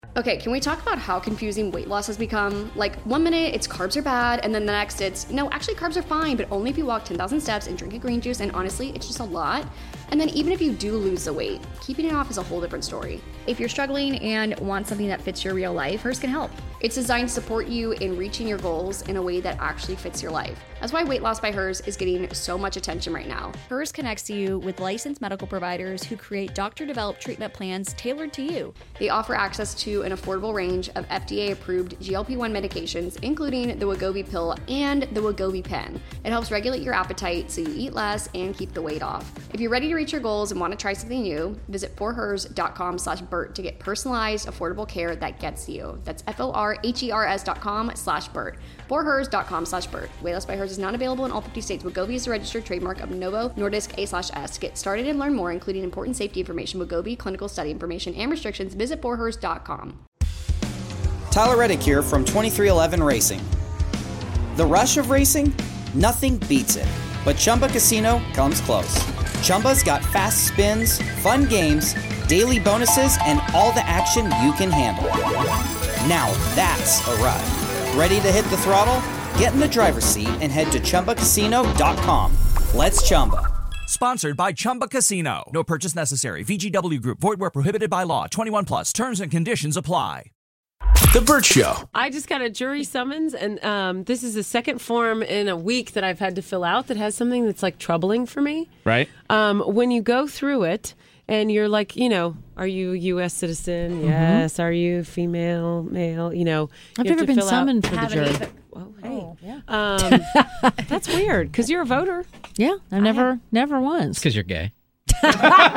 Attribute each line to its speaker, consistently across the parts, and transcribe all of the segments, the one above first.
Speaker 1: Okay, can we talk about how confusing weight loss has become? Like, 1 minute it's carbs are bad, and then the next it's, no, actually carbs are fine, but only if you walk 10,000 steps and drink a green juice, and honestly, it's just a lot. And then even if you do lose the weight, keeping it off is a whole different story.
Speaker 2: If you're struggling and want something that fits your real life, Hers can help.
Speaker 1: It's designed to support you in reaching your goals in a way that actually fits your life. That's why Weight Loss by Hers is getting so much attention right now.
Speaker 2: Hers connects you with licensed medical providers who create doctor-developed treatment plans tailored to you.
Speaker 1: They offer access to an affordable range of FDA-approved GLP-1 medications, including the Wegovy pill and the Wegovy pen. It helps regulate your appetite so you eat less and keep the weight off. If you're ready to reach your goals and want to try something new, visit forhers.com/Bert to get personalized, affordable care that gets you. That's forhers.com/Bert. forhers.com/Bert. Weight Loss by Hers is not available in all 50 states. Wegovy is a registered trademark of Novo Nordisk A/S. To get started and learn more, including important safety information, Wegovy, clinical study information, and restrictions, visit forhers.com.
Speaker 3: Tyler Reddick here from 2311 Racing. The rush of racing? Nothing beats it. But Chumba Casino comes close. Chumba's got fast spins, fun games, daily bonuses, and all the action you can handle. Now that's a ride. Ready to hit the throttle? Get in the driver's seat and head to ChumbaCasino.com. Let's Chumba.
Speaker 4: Sponsored by Chumba Casino. No purchase necessary. VGW Group. Void where prohibited by law. 21 plus. Terms and conditions apply.
Speaker 5: The Bert Show.
Speaker 6: I just got a jury summons, and this is the second form in a week that I've had to fill out that has something that's like troubling for me.
Speaker 5: Right.
Speaker 6: When you go through it, and you're like, are you a U.S. citizen? Mm-hmm. Yes. Are you female, male?
Speaker 7: I've never been summoned for the jury.
Speaker 6: Oh, hey.
Speaker 7: Oh, yeah.
Speaker 6: That's weird because you're a voter.
Speaker 7: Yeah, I've never once.
Speaker 8: Because you're gay.
Speaker 6: They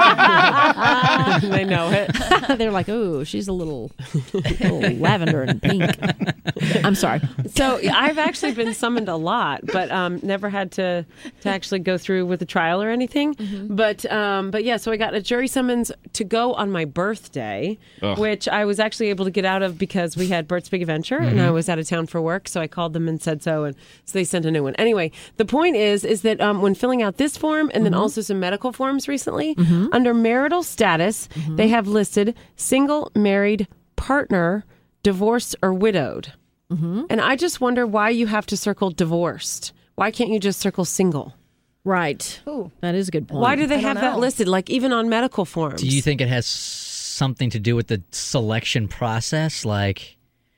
Speaker 6: know it.
Speaker 7: They're like, oh, she's a little lavender and pink. I'm sorry.
Speaker 6: So I've actually been summoned a lot, but never had to actually go through with a trial or anything. Mm-hmm. But yeah, so I got a jury summons to go on my birthday, which I was actually able to get out of because we had Bert's Big Adventure, and I was out of town for work, so I called them and said so, and so they sent a new one. Anyway, the point is that when filling out this form and then also some medical forms recently, under marital status, they have listed single, married, partner, divorced, or widowed. And I just wonder why you have to circle divorced. Why can't you just circle single?
Speaker 7: Right.
Speaker 2: Ooh.
Speaker 7: That is a good point.
Speaker 6: Why do they have that listed, like even on medical forms?
Speaker 8: Do you think it has something to do with the selection process? Like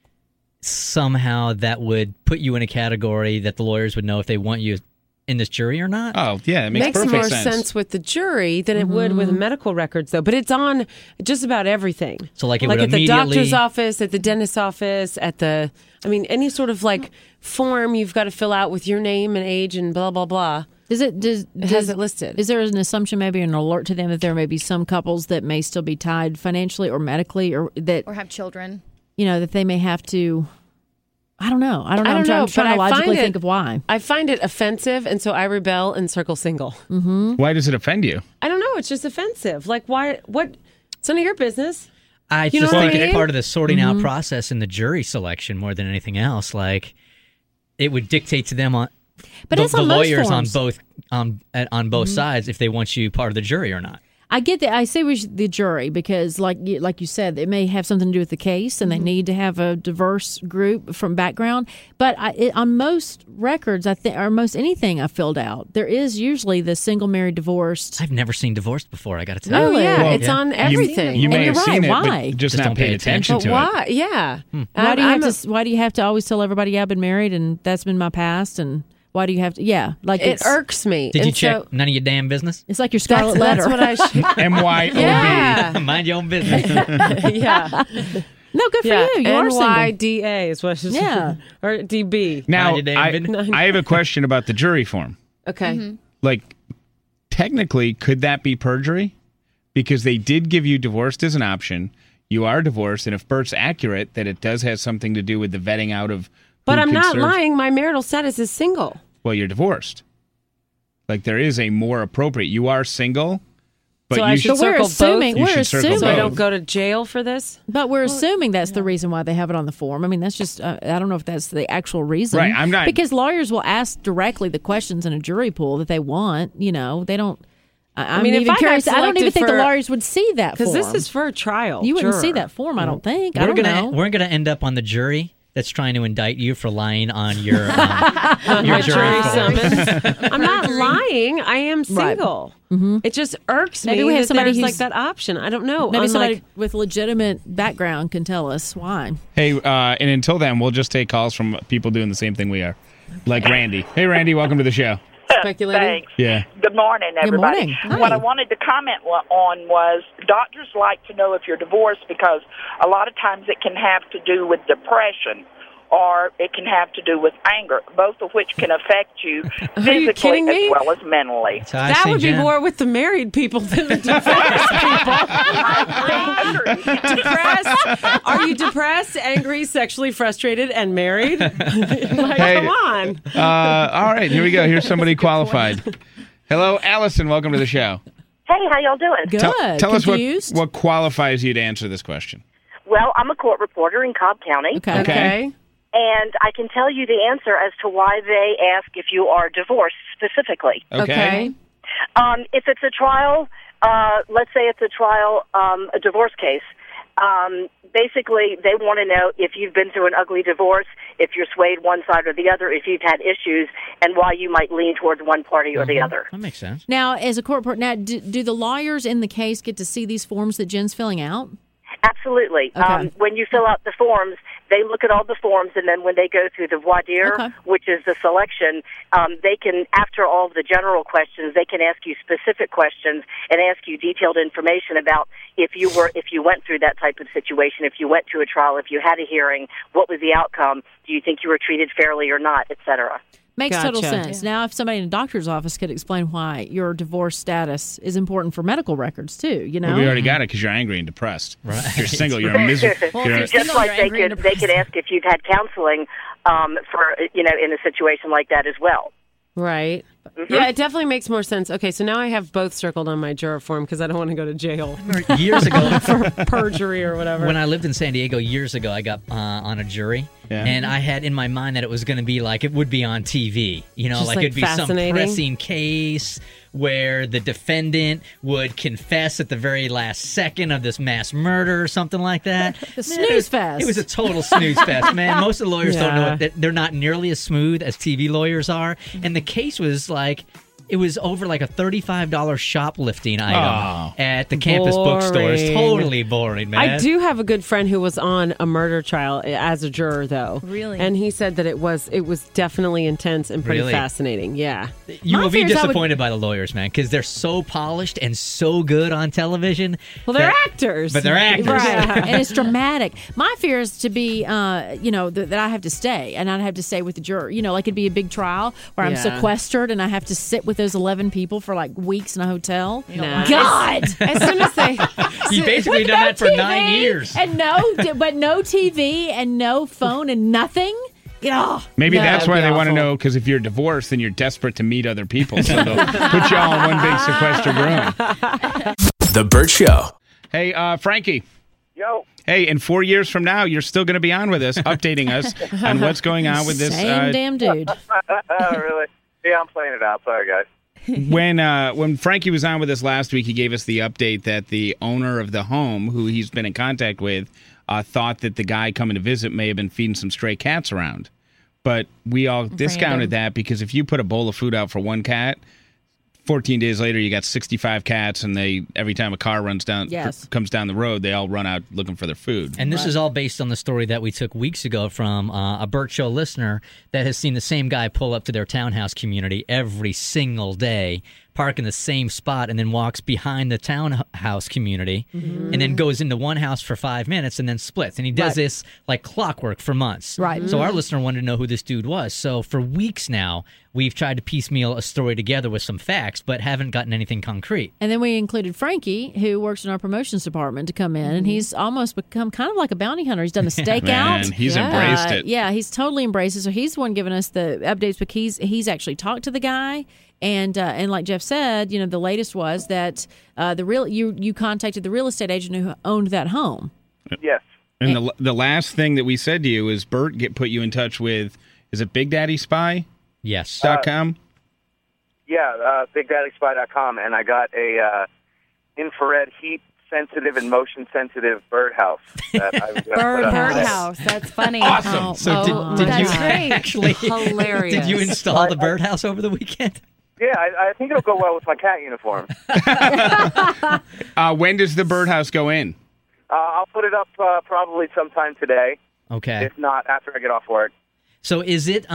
Speaker 8: somehow that would put you in a category that the lawyers would know if they want you in this jury or not?
Speaker 5: Oh, yeah, it makes perfect
Speaker 6: more sense with the jury than it would with medical records, though. But it's on just about everything.
Speaker 8: So, like, it
Speaker 6: like
Speaker 8: would
Speaker 6: at the
Speaker 8: immediately...
Speaker 6: doctor's office, at the dentist's office, any sort of like form you've got to fill out with your name and age and blah blah blah.
Speaker 7: Does it
Speaker 6: has it listed?
Speaker 7: Is there an assumption, maybe an alert to them that there may be some couples that may still be tied financially or medically, or
Speaker 2: have children?
Speaker 7: That they may have to. I don't know. I'm trying to logically think of why.
Speaker 6: I find it offensive, and so I rebel and circle single.
Speaker 5: Why does it offend you?
Speaker 6: I don't know. It's just offensive. Like, why? What? It's none of your business.
Speaker 8: I just think it's part of the sorting out process in the jury selection more than anything else. Like, it would dictate to them on the lawyers on both sides if they want you part of the jury or not.
Speaker 7: I get that. I say the jury because, like you said, it may have something to do with the case, and they need to have a diverse group from background. But on most records, or most anything I filled out, there is usually the single, married, divorced.
Speaker 8: I've never seen divorced before. I got to tell you.
Speaker 6: Oh yeah, it's on everything.
Speaker 5: You may have seen it,
Speaker 7: why?
Speaker 5: but just not paid attention to it.
Speaker 6: Why? Yeah.
Speaker 7: Why do you have to always tell everybody I've been married and that's been my past and. Why do you have to? Yeah, like
Speaker 6: it irks me.
Speaker 8: Did you check? None of your damn business.
Speaker 7: It's like your scarlet letter.
Speaker 6: That's what I should.
Speaker 5: MYOB.
Speaker 6: Yeah.
Speaker 8: Mind your own business.
Speaker 6: Yeah.
Speaker 7: No, good for you. You are single.
Speaker 6: NYDA is what it's or DB.
Speaker 5: Now, I have a question about the jury form.
Speaker 6: Okay.
Speaker 5: Like, technically, could that be perjury? Because they did give you divorced as an option. You are divorced, and if Bert's accurate, that it does have something to do with the vetting out of.
Speaker 6: But I'm not lying. My marital status is single.
Speaker 5: Well, you're divorced. Like, there is a more appropriate. You are single, but
Speaker 6: so I should circle both.
Speaker 7: We're assuming
Speaker 6: so I don't go to jail for this.
Speaker 7: But we're assuming that's the reason why they have it on the form. I mean, that's just I don't know if that's the actual reason.
Speaker 5: Right, I'm not
Speaker 7: because lawyers will ask directly the questions in a jury pool that they want. They don't. I mean, even curious. I don't even think the lawyers would see that form.
Speaker 6: Because this is for a trial.
Speaker 7: You wouldn't see that form, I don't think. I don't know.
Speaker 8: We're going to end up on the jury that's trying to indict you for lying on your jury
Speaker 6: summons. I'm not lying. I am single. Right. Mm-hmm. It just irks me that there's like that option. I don't know.
Speaker 7: Maybe somebody with legitimate background can tell us why.
Speaker 5: Hey, and until then, we'll just take calls from people doing the same thing we are. Like Randy. Hey, Randy, welcome to the show.
Speaker 6: Speculating.
Speaker 9: Thanks.
Speaker 5: Yeah.
Speaker 9: Good morning, everybody.
Speaker 7: Good morning.
Speaker 9: What I wanted to comment on was doctors like to know if you're divorced because a lot of times it can have to do with depression or it can have to do with anger, both of which can affect you physically as well as mentally.
Speaker 6: That would be more with the married people than the divorced people. Depressed? Are you depressed, angry, sexually frustrated, and married? Come on.
Speaker 5: All right, here we go. Here's somebody qualified. Hello, Allison. Welcome to the show.
Speaker 10: Hey, how y'all doing?
Speaker 7: Good.
Speaker 5: Tell us what qualifies you to answer this question.
Speaker 10: Well, I'm a court reporter in Cobb County.
Speaker 6: Okay.
Speaker 10: And I can tell you the answer as to why they ask if you are divorced specifically.
Speaker 6: Okay.
Speaker 10: If it's a trial, let's say it's a trial, a divorce case, basically they want to know if you've been through an ugly divorce, if you're swayed one side or the other, if you've had issues, and why you might lean towards one party or the other.
Speaker 8: That makes sense.
Speaker 7: Now, as a court reporter, do the lawyers in the case get to see these forms that Jen's filling out?
Speaker 10: Absolutely.
Speaker 7: Okay.
Speaker 10: When you fill out the forms, they look at all the forms, and then when they go through the voir dire, which is the selection, they can, after all of the general questions, they can ask you specific questions and ask you detailed information about if you went through that type of situation, if you went to a trial, if you had a hearing, what was the outcome, do you think you were treated fairly or not, et cetera.
Speaker 7: Makes total sense. Yeah. Now, if somebody in a doctor's office could explain why your divorce status is important for medical records, too, you know?
Speaker 5: Well, we already got it because you're angry and depressed. Right. If you're single, you're miserable.
Speaker 10: Just like they could ask if you've had counseling for, in a situation like that as well.
Speaker 6: Right. Mm-hmm. Yeah, it definitely makes more sense. Okay, so now I have both circled on my juror form because I don't want to go to jail.
Speaker 8: Years ago.
Speaker 6: For perjury or whatever.
Speaker 8: When I lived in San Diego years ago, I got on a jury. Yeah. And I had in my mind that it was going to be like it would be on TV. Just like it'd be some pressing case where the defendant would confess at the very last second of this mass murder or something like that.
Speaker 7: The snooze fest.
Speaker 8: It was a total snooze fest, man. Most of the lawyers don't know it. They're not nearly as smooth as TV lawyers are. And the case was like, it was over like a $35 shoplifting item at the campus bookstores. Totally boring, man.
Speaker 6: I do have a good friend who was on a murder trial as a juror, though.
Speaker 2: Really?
Speaker 6: And he said that it was definitely intense and pretty fascinating. Yeah.
Speaker 8: You will be disappointed by the lawyers, man, because they're so polished and so good on television.
Speaker 6: Well, they're actors.
Speaker 8: But they're actors.
Speaker 7: Right. And it's dramatic. My fear is to be, that I have to stay, and I'd have to stay with the juror. Like it'd be a big trial where I'm sequestered and I have to sit with those 11 people for like weeks in a hotel. God!
Speaker 6: As soon as they...
Speaker 8: You basically done that for 9 years.
Speaker 7: And no TV and no phone and nothing?
Speaker 5: Maybe that's why they want to know, because if you're divorced, then you're desperate to meet other people, so they'll put you all in one big sequestered room.
Speaker 11: The Bert Show.
Speaker 5: Hey, Frankie.
Speaker 12: Yo.
Speaker 5: Hey, in 4 years from now, you're still going to be on with us, updating us on what's going on with this.
Speaker 7: Same damn dude.
Speaker 12: Really? Yeah, I'm playing it out. Sorry, guys.
Speaker 5: When Frankie was on with us last week, he gave us the update that the owner of the home, who he's been in contact with, thought that the guy coming to visit may have been feeding some stray cats around. But we all discounted that because if you put a bowl of food out for one cat, 14 days later, you got 65 cats, and every time a car comes down the road, they all run out looking for their food.
Speaker 8: And this is all based on the story that we took weeks ago from a Bert Show listener that has seen the same guy pull up to their townhouse community every single day, park in the same spot, and then walks behind the townhouse community, and then goes into one house for 5 minutes and then splits. And he does this like clockwork for months.
Speaker 7: Right.
Speaker 8: So our listener wanted to know who this dude was. So for weeks now, we've tried to piecemeal a story together with some facts, but haven't gotten anything concrete.
Speaker 7: And then we included Frankie, who works in our promotions department, to come in, and he's almost become kind of like a bounty hunter. He's done a stakeout.
Speaker 5: Man, he's embraced it.
Speaker 7: Yeah, he's totally embraced it. So he's the one giving us the updates, but he's actually talked to the guy. And like Jeff said, the latest was that you contacted the real estate agent who owned that home.
Speaker 12: Yes.
Speaker 5: And the last thing that we said to you is Bert put you in touch with, is it Big Daddy Spy?
Speaker 8: Yes.
Speaker 5: .com?
Speaker 12: Yeah, BigDaddySpy.com, and I got a infrared heat sensitive and motion sensitive birdhouse.
Speaker 11: Birdhouse. That's funny.
Speaker 5: Awesome.
Speaker 8: So did you actually
Speaker 6: hilarious?
Speaker 8: Did you install the birdhouse over the weekend?
Speaker 12: Yeah, I think it'll go well with my cat uniform.
Speaker 5: When does the birdhouse go in?
Speaker 12: I'll put it up probably sometime today.
Speaker 8: Okay.
Speaker 12: If not, after I get off work.
Speaker 8: So is it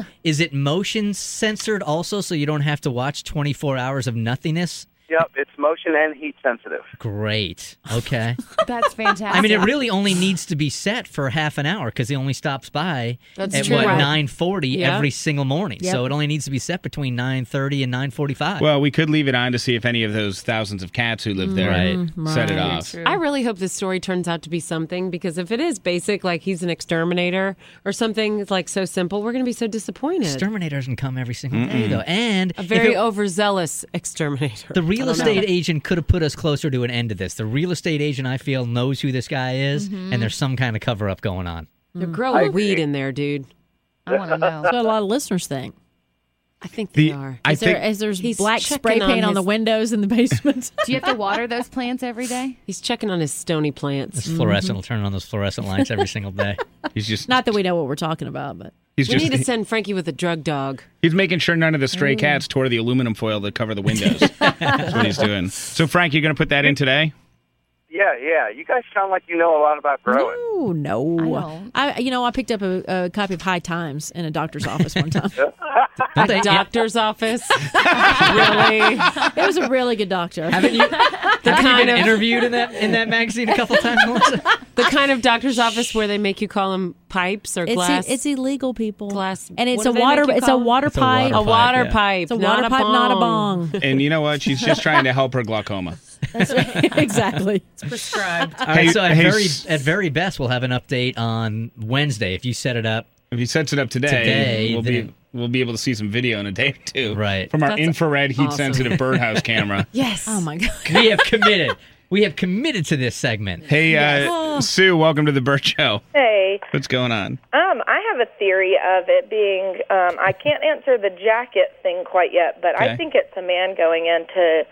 Speaker 8: motion censored also, so you don't have to watch 24 hours of nothingness?
Speaker 12: Yep, it's motion and heat sensitive.
Speaker 8: Great. Okay.
Speaker 11: That's fantastic.
Speaker 8: I mean, it really only needs to be set for half an hour because he only stops by at 9:40 every single morning. Yep. So it only needs to be set between 9:30 and 9:45.
Speaker 5: Well, we could leave it on to see if any of those thousands of cats who live there set it off.
Speaker 6: I really hope this story turns out to be something, because if it is basic, like he's an exterminator or something like so simple, we're going to be so disappointed.
Speaker 8: Exterminator doesn't come every single day, though. And
Speaker 6: a very overzealous exterminator.
Speaker 8: The real estate agent could have put us closer to an end to this. The real estate agent, I feel, knows who this guy is, and there's some kind of cover-up going on.
Speaker 6: They're growing weed in there, dude.
Speaker 11: I want to know.
Speaker 7: That's what a lot of listeners think.
Speaker 6: I think they are.
Speaker 7: Is there's black spray paint on the windows in the basement?
Speaker 11: Do you have to water those plants every day?
Speaker 6: He's checking on his stony plants.
Speaker 8: This fluorescent will turn on those fluorescent lights every single day.
Speaker 5: He's just
Speaker 7: not that we know what we're talking about, but
Speaker 6: we need to send Frankie with a drug dog.
Speaker 5: He's making sure none of the stray cats tore the aluminum foil that cover the windows. That's what he's doing. So, Frank, you're going to put that in today?
Speaker 12: Yeah. You guys sound like you know a lot about growing.
Speaker 7: No. I picked up a copy of High Times in a doctor's office one time.
Speaker 6: A doctor's office? Really?
Speaker 7: It was a really good doctor.
Speaker 8: Haven't you been interviewed in that magazine a couple times, Melissa?
Speaker 6: The kind of doctor's office where they make you call them pipes or glass.
Speaker 7: It's illegal, people.
Speaker 6: Glass.
Speaker 7: And it's a water pipe.
Speaker 6: It's a water pipe,
Speaker 7: It's a water pipe, not a bong.
Speaker 5: And you know what? She's just trying to help her glaucoma.
Speaker 7: That's right. Exactly.
Speaker 6: It's prescribed.
Speaker 8: All right, so at very best, we'll have an update on Wednesday. If you set it up.
Speaker 5: If he sets it up today we'll be able to see some video in a day or two.
Speaker 8: Right.
Speaker 5: From our infrared heat-sensitive birdhouse camera.
Speaker 6: Yes.
Speaker 7: Oh, my God.
Speaker 8: We have committed. We have committed to this segment.
Speaker 5: Hey, Sue, welcome to the Burt Show.
Speaker 13: Hey.
Speaker 5: What's going on?
Speaker 13: I have a theory of it being, I can't answer the jacket thing quite yet, but I think it's a man going in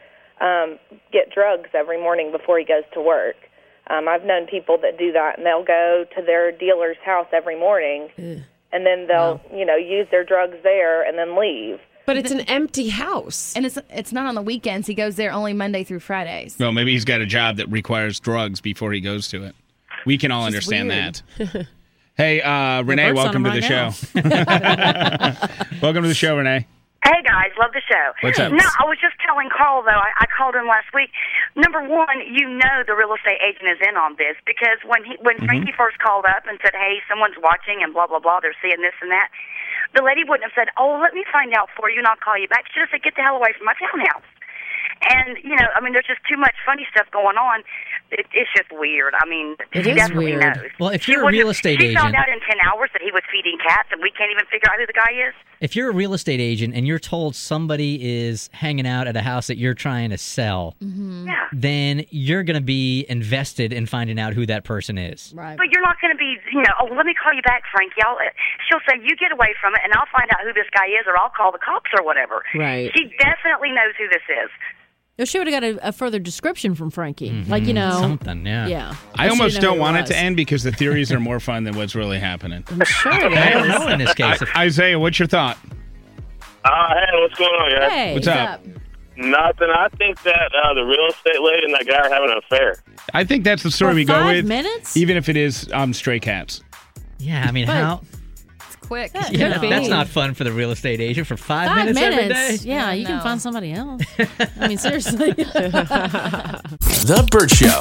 Speaker 13: to get drugs every morning before he goes to work. I've known people that do that, and they'll go to their dealer's house every morning, and then they'll, use their drugs there and then leave.
Speaker 6: But it's an empty house.
Speaker 11: And it's not on the weekends. He goes there only Monday through Fridays.
Speaker 5: Well, maybe he's got a job that requires drugs before he goes to it. We can all understand that. Hey, Renee, welcome to the show. Welcome to the show, Renee.
Speaker 10: Hey, guys. Love the show.
Speaker 5: What's up?
Speaker 10: No, I was just telling Carl, though. I called him last week. Number one, the real estate agent is in on this, because when Frankie first called up and said, hey, someone's watching and blah, blah, blah, they're seeing this and that, the lady wouldn't have said, oh, let me find out for you and I'll call you back. She would have said, get the hell away from my townhouse. And, there's just too much funny stuff going on. It's just weird. He definitely knows.
Speaker 8: Well, if you're a real estate agent...
Speaker 10: She found out in 10 hours that he was feeding cats, and we can't even figure out who the guy is.
Speaker 8: If you're a real estate agent and you're told somebody is hanging out at a house that you're trying to sell, then you're going to be invested in finding out who that person is.
Speaker 13: Right.
Speaker 10: But you're not going to be, oh, let me call you back, Frankie. She'll say, you get away from it, and I'll find out who this guy is, or I'll call the cops or whatever.
Speaker 6: Right.
Speaker 10: She definitely knows who this is.
Speaker 7: She would have got a further description from Frankie.
Speaker 8: Something, yeah.
Speaker 7: Yeah.
Speaker 5: I almost don't want it to end because the theories are more fun than what's really happening.
Speaker 7: I'm sure it is.
Speaker 8: I don't know in this case.
Speaker 5: Isaiah, what's your thought?
Speaker 12: Hey, what's going on, guys?
Speaker 7: Hey,
Speaker 5: what's up?
Speaker 12: Nothing. I think that the real estate lady and that guy are having an affair.
Speaker 5: I think that's the story we go with.
Speaker 7: 5 minutes?
Speaker 5: Even if it is stray cats.
Speaker 8: Yeah, how...
Speaker 11: Quick.
Speaker 8: That's not fun for the real estate agent for 5 minutes every day.
Speaker 7: Yeah, you can find somebody else. Seriously.
Speaker 14: The Burt Show.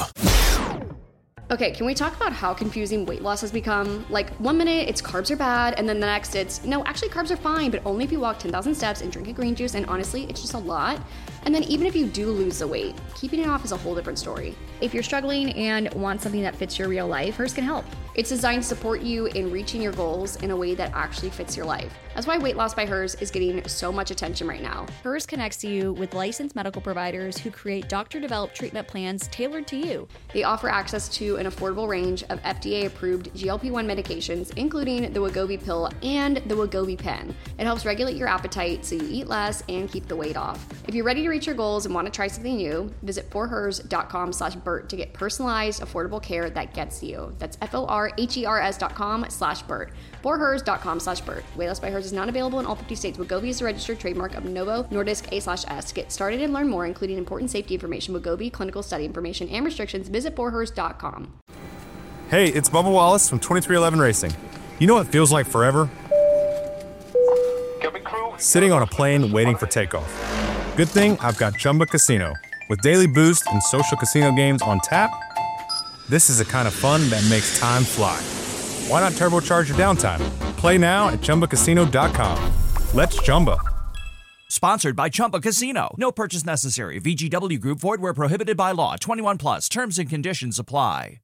Speaker 1: Okay, can we talk about how confusing weight loss has become? Like, 1 minute it's carbs are bad, and then the next it's, no, actually carbs are fine, but only if you walk 10,000 steps and drink a green juice, and honestly, it's just a lot. And then even if you do lose the weight, keeping it off is a whole different story.
Speaker 2: If you're struggling and want something that fits your real life, Hers can help.
Speaker 1: It's designed to support you in reaching your goals in a way that actually fits your life. That's why Weight Loss by Hers is getting so much attention right now.
Speaker 2: Hers connects you with licensed medical providers who create doctor-developed treatment plans tailored to you.
Speaker 1: They offer access to an affordable range of FDA-approved GLP-1 medications, including the Wegovy pill and the Wegovy pen. It helps regulate your appetite so you eat less and keep the weight off. If you're ready to reach your goals and want to try something new, visit forhers.com/Bert to get personalized, affordable care that gets you. That's forhers.com/Bert. forhers.com/Bert. Weight Loss by Hers is not available in all 50 states. Wegovy is a registered trademark of Novo Nordisk A/S. To get started and learn more, including important safety information, Wegovy, clinical study information, and restrictions, visit forhers.com.
Speaker 15: Hey, it's Bubba Wallace from 2311 Racing. You know what feels like forever? Sitting on a plane waiting for takeoff. Good thing I've got Chumba Casino. With daily boost and social casino games on tap, this is the kind of fun that makes time fly. Why not turbocharge your downtime? Play now at ChumbaCasino.com. Let's Chumba.
Speaker 4: Sponsored by Chumba Casino. No purchase necessary. VGW Group. Void where prohibited by law. 21 plus. Terms and conditions apply.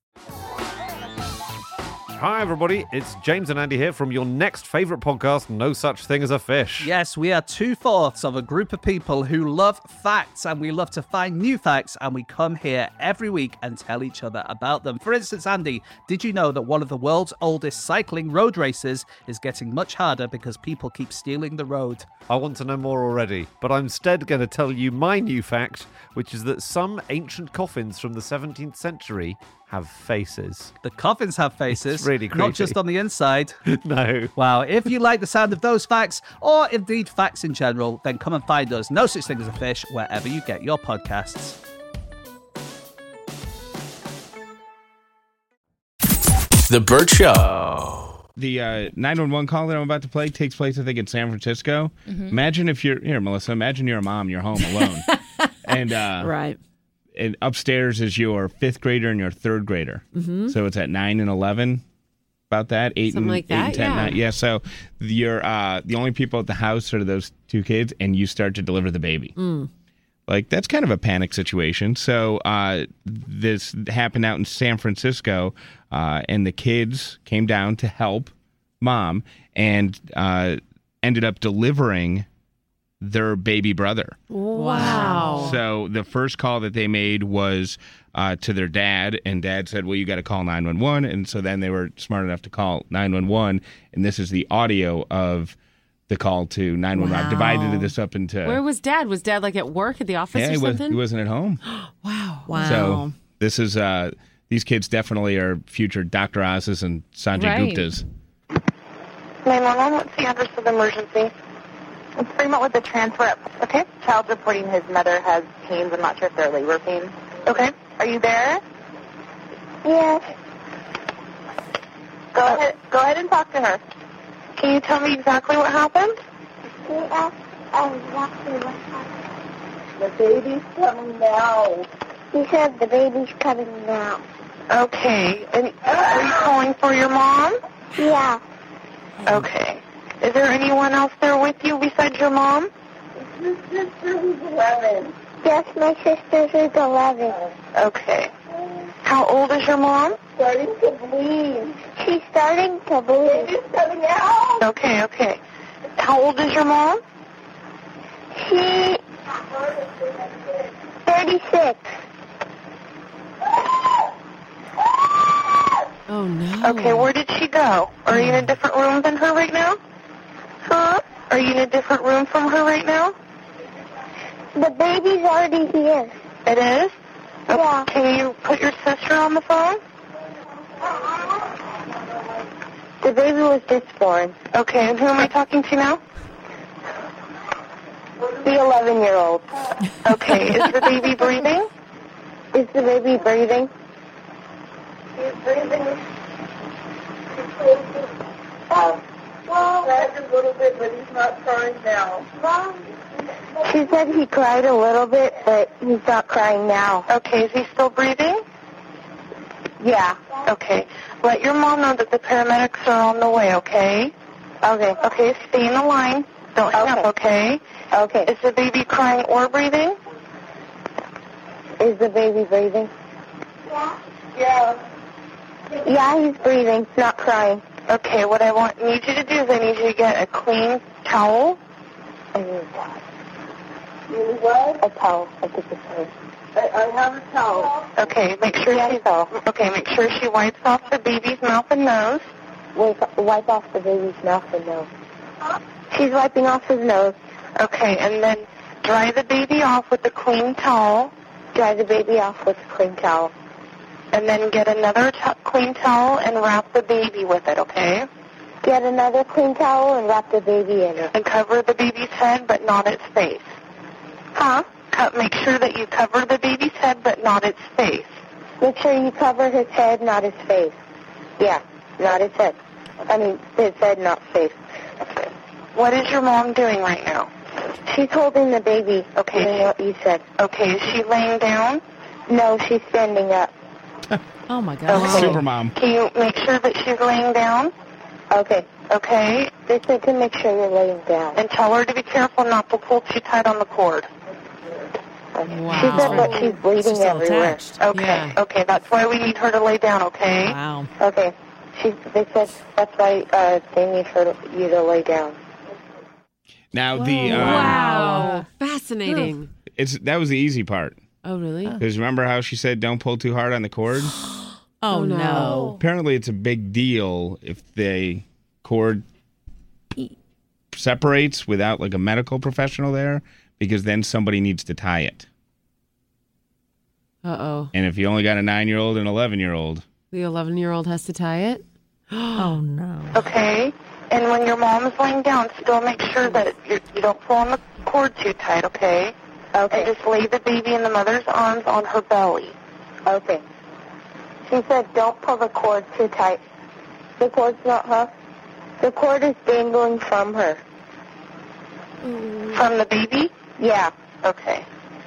Speaker 16: Hi, everybody. It's James and Andy here from your next favourite podcast, No Such Thing as a Fish.
Speaker 17: Yes, we are 2/4 of a group of people who love facts, and we love to find new facts, and we come here every week and tell each other about them. For instance, Andy, did you know that one of the world's oldest cycling road races is getting much harder because people keep stealing the road?
Speaker 16: I want to know more already, but I'm instead going to tell you my new fact, which is that some ancient coffins from the 17th century have faces.
Speaker 17: The coffins have faces.
Speaker 16: It's really creepy.
Speaker 17: Not just on the inside.
Speaker 16: No.
Speaker 17: Wow. If you like the sound of those facts, or indeed facts in general, then come and find us, No Such Thing as a Fish, wherever you get your podcasts.
Speaker 14: The Bert Show.
Speaker 5: The 911 call that I'm about to play takes place, I think, in San Francisco. Mm-hmm. Imagine if you're here, Melissa. Imagine you're a mom. You're home alone, and
Speaker 7: right.
Speaker 5: And upstairs is your 5th grader and your 3rd grader.
Speaker 7: Mm-hmm.
Speaker 5: So it's at 9 and 11. About that, 8
Speaker 6: Something
Speaker 5: and
Speaker 6: like
Speaker 5: 8 and
Speaker 6: that,
Speaker 5: 10.
Speaker 6: yeah.
Speaker 5: 9. Yeah. So you're the only people at the house are those 2 kids, and you start to deliver the baby.
Speaker 7: Mm.
Speaker 5: Like, that's kind of a panic situation. So this happened out in San Francisco, and the kids came down to help mom and ended up delivering their baby brother.
Speaker 7: Wow.
Speaker 5: So the first call that they made was to their dad, and dad said, well, you got to call 911. And so then they were smart enough to call 911, and this is the audio of the call to 911.
Speaker 7: Wow.
Speaker 5: I've divided this up into...
Speaker 6: Where was Dad? Was Dad like at work at the office or
Speaker 5: he
Speaker 6: something?
Speaker 5: wasn't at home.
Speaker 6: Wow.
Speaker 5: So this is... these kids definitely are future Dr. Oz's and Sanjay
Speaker 6: Right.
Speaker 5: Guptas.
Speaker 18: 911, what's the address of the emergency? It's Fremont with the transfer. Okay. Child's reporting his mother has pains. I'm not sure if they're labor pains. Okay. Are you there? Yes. Go ahead and talk to her. Can you tell me exactly what happened?
Speaker 19: She asked exactly what happened.
Speaker 18: The baby's coming now.
Speaker 19: He said the baby's coming now.
Speaker 18: Okay. And are you calling for your mom?
Speaker 19: Yeah.
Speaker 18: Okay. Is there anyone else there with you besides your mom?
Speaker 19: My sister who's 11. Yes, my sister who's 11.
Speaker 18: Okay. How old is your mom?
Speaker 19: Starting to bleed. She's starting to bleed. She's coming out.
Speaker 18: Okay. How old is your mom?
Speaker 19: She... 36.
Speaker 6: Oh, no.
Speaker 18: Okay, where did she go? Are you in a different room than her right now?
Speaker 19: Huh?
Speaker 18: Are you in a different room from her right now?
Speaker 19: The baby's already here.
Speaker 18: It is?
Speaker 19: Yeah.
Speaker 18: Can you put your sister on the phone? The baby was just born. Okay, and who am I talking to now?
Speaker 19: The 11-year-old.
Speaker 18: Okay, is the baby breathing?
Speaker 19: Is the baby breathing?
Speaker 18: He's breathing.
Speaker 19: Well,
Speaker 18: a little bit, but he's not crying now.
Speaker 19: she said he cried a little bit, but he's not crying now.
Speaker 18: Okay, is he still breathing?
Speaker 19: Yeah.
Speaker 18: Okay. Let your mom know that the paramedics are on the way, okay?
Speaker 19: Okay.
Speaker 18: Okay, stay in the line. Don't hang up, okay?
Speaker 19: Okay.
Speaker 18: Is the baby crying or breathing?
Speaker 19: Is the baby breathing? Yeah. Yeah, he's breathing, not crying.
Speaker 18: Okay, what I need you to do is I need you to get a clean towel.
Speaker 19: I need a towel. You need what? A towel. I think it's her. I have a towel.
Speaker 18: Okay, make sure she wipes off the baby's mouth and nose.
Speaker 19: Wipe off the baby's mouth and nose. She's wiping off his nose.
Speaker 18: Okay, and then dry the baby off with a clean towel.
Speaker 19: Dry the baby off with a clean towel.
Speaker 18: And then get another clean towel and wrap the baby with it, okay?
Speaker 19: Get another clean towel and wrap the baby in it.
Speaker 18: And cover the baby's head, but not its face.
Speaker 19: Huh?
Speaker 18: Make sure that you cover the baby's head, but not its face.
Speaker 19: Make sure you cover his head, not his face. Yeah, not his head. I mean, his head, not face.
Speaker 18: Okay. What is your mom doing right now?
Speaker 19: She's holding the baby.
Speaker 18: Okay.
Speaker 19: Doing what you said.
Speaker 18: Okay, is she laying down?
Speaker 19: No, she's standing up.
Speaker 7: Oh, my God.
Speaker 18: Okay.
Speaker 5: Super mom.
Speaker 18: Can you make sure that she's laying down?
Speaker 19: Okay.
Speaker 18: Okay.
Speaker 19: They said to make sure you're laying down.
Speaker 18: And tell her to be careful not to pull too tight on the cord.
Speaker 19: Wow. She said that she's bleeding everywhere.
Speaker 18: Okay.
Speaker 6: Yeah.
Speaker 18: Okay, that's why we need her to lay down, okay?
Speaker 7: Wow.
Speaker 19: Okay. They said that's why they need you to lay down.
Speaker 5: Now
Speaker 6: wow. Fascinating.
Speaker 5: That was the easy part.
Speaker 6: Oh, really?
Speaker 5: Because remember how she said don't pull too hard on the cord?
Speaker 7: Oh, no.
Speaker 5: Apparently it's a big deal if the cord separates without like a medical professional there, because then somebody needs to tie it.
Speaker 6: Uh-oh.
Speaker 5: And if you only got a 9-year-old and 11-year-old.
Speaker 6: The 11-year-old has to tie it?
Speaker 7: Oh, no.
Speaker 18: Okay. And when your mom is laying down, still make sure that you don't pull on the cord too tight, okay?
Speaker 19: Okay.
Speaker 18: And just lay the baby in the mother's arms on her belly.
Speaker 19: Okay. She said don't pull the cord too tight. The cord's not, huh? The cord is dangling from her.
Speaker 18: From the baby?
Speaker 19: Yeah.
Speaker 18: Okay.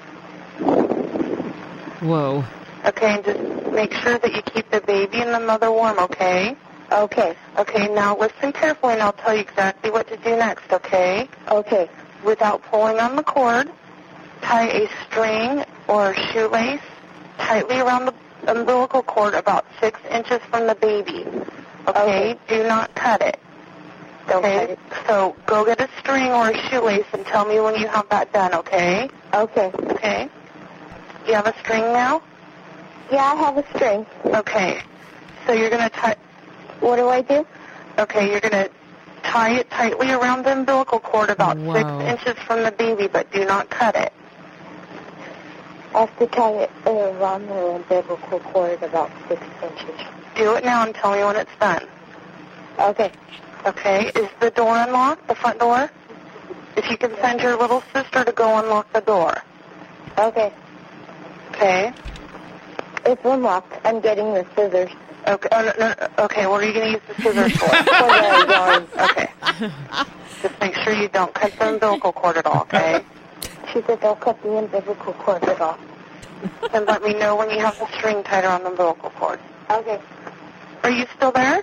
Speaker 6: Whoa.
Speaker 18: Okay, and just make sure that you keep the baby and the mother warm, okay?
Speaker 19: Okay.
Speaker 18: Okay, now listen carefully and I'll tell you exactly what to do next, okay?
Speaker 19: Okay.
Speaker 18: Without pulling on the cord, tie a string or a shoelace tightly around the umbilical cord about 6 inches from the baby. Okay? Do not cut it.
Speaker 19: Don't cut it.
Speaker 18: So go get a string or a shoelace and tell me when you have that done, okay?
Speaker 19: Okay.
Speaker 18: Okay. You have a string now?
Speaker 19: Yeah, I have a string.
Speaker 18: Okay. So you're going to tie...
Speaker 19: What do I do?
Speaker 18: Okay, you're going to tie it tightly around the umbilical cord about 6 inches from the baby, but do not cut it.
Speaker 19: I have to tie it around the umbilical cord about 6 inches.
Speaker 18: Do it now and tell me when it's done.
Speaker 19: Okay.
Speaker 18: Okay, is the door unlocked, the front door? If you can send your little sister to go unlock the door.
Speaker 19: Okay.
Speaker 18: Okay.
Speaker 19: It's unlocked. I'm getting the scissors.
Speaker 18: Okay. Oh, no. Okay, what are you going to use the scissors for?
Speaker 19: For the yarn.
Speaker 18: Okay. Just make sure you don't cut the umbilical cord at all, okay?
Speaker 19: She said don't cut the umbilical cord at all.
Speaker 18: And let me know when you have the string tied around the umbilical cord.
Speaker 19: Okay.
Speaker 18: Are you still there?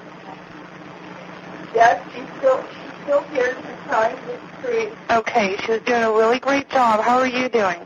Speaker 19: Yes, she's still here. She's trying to create.
Speaker 18: Okay, she was doing a really great job. How are you doing?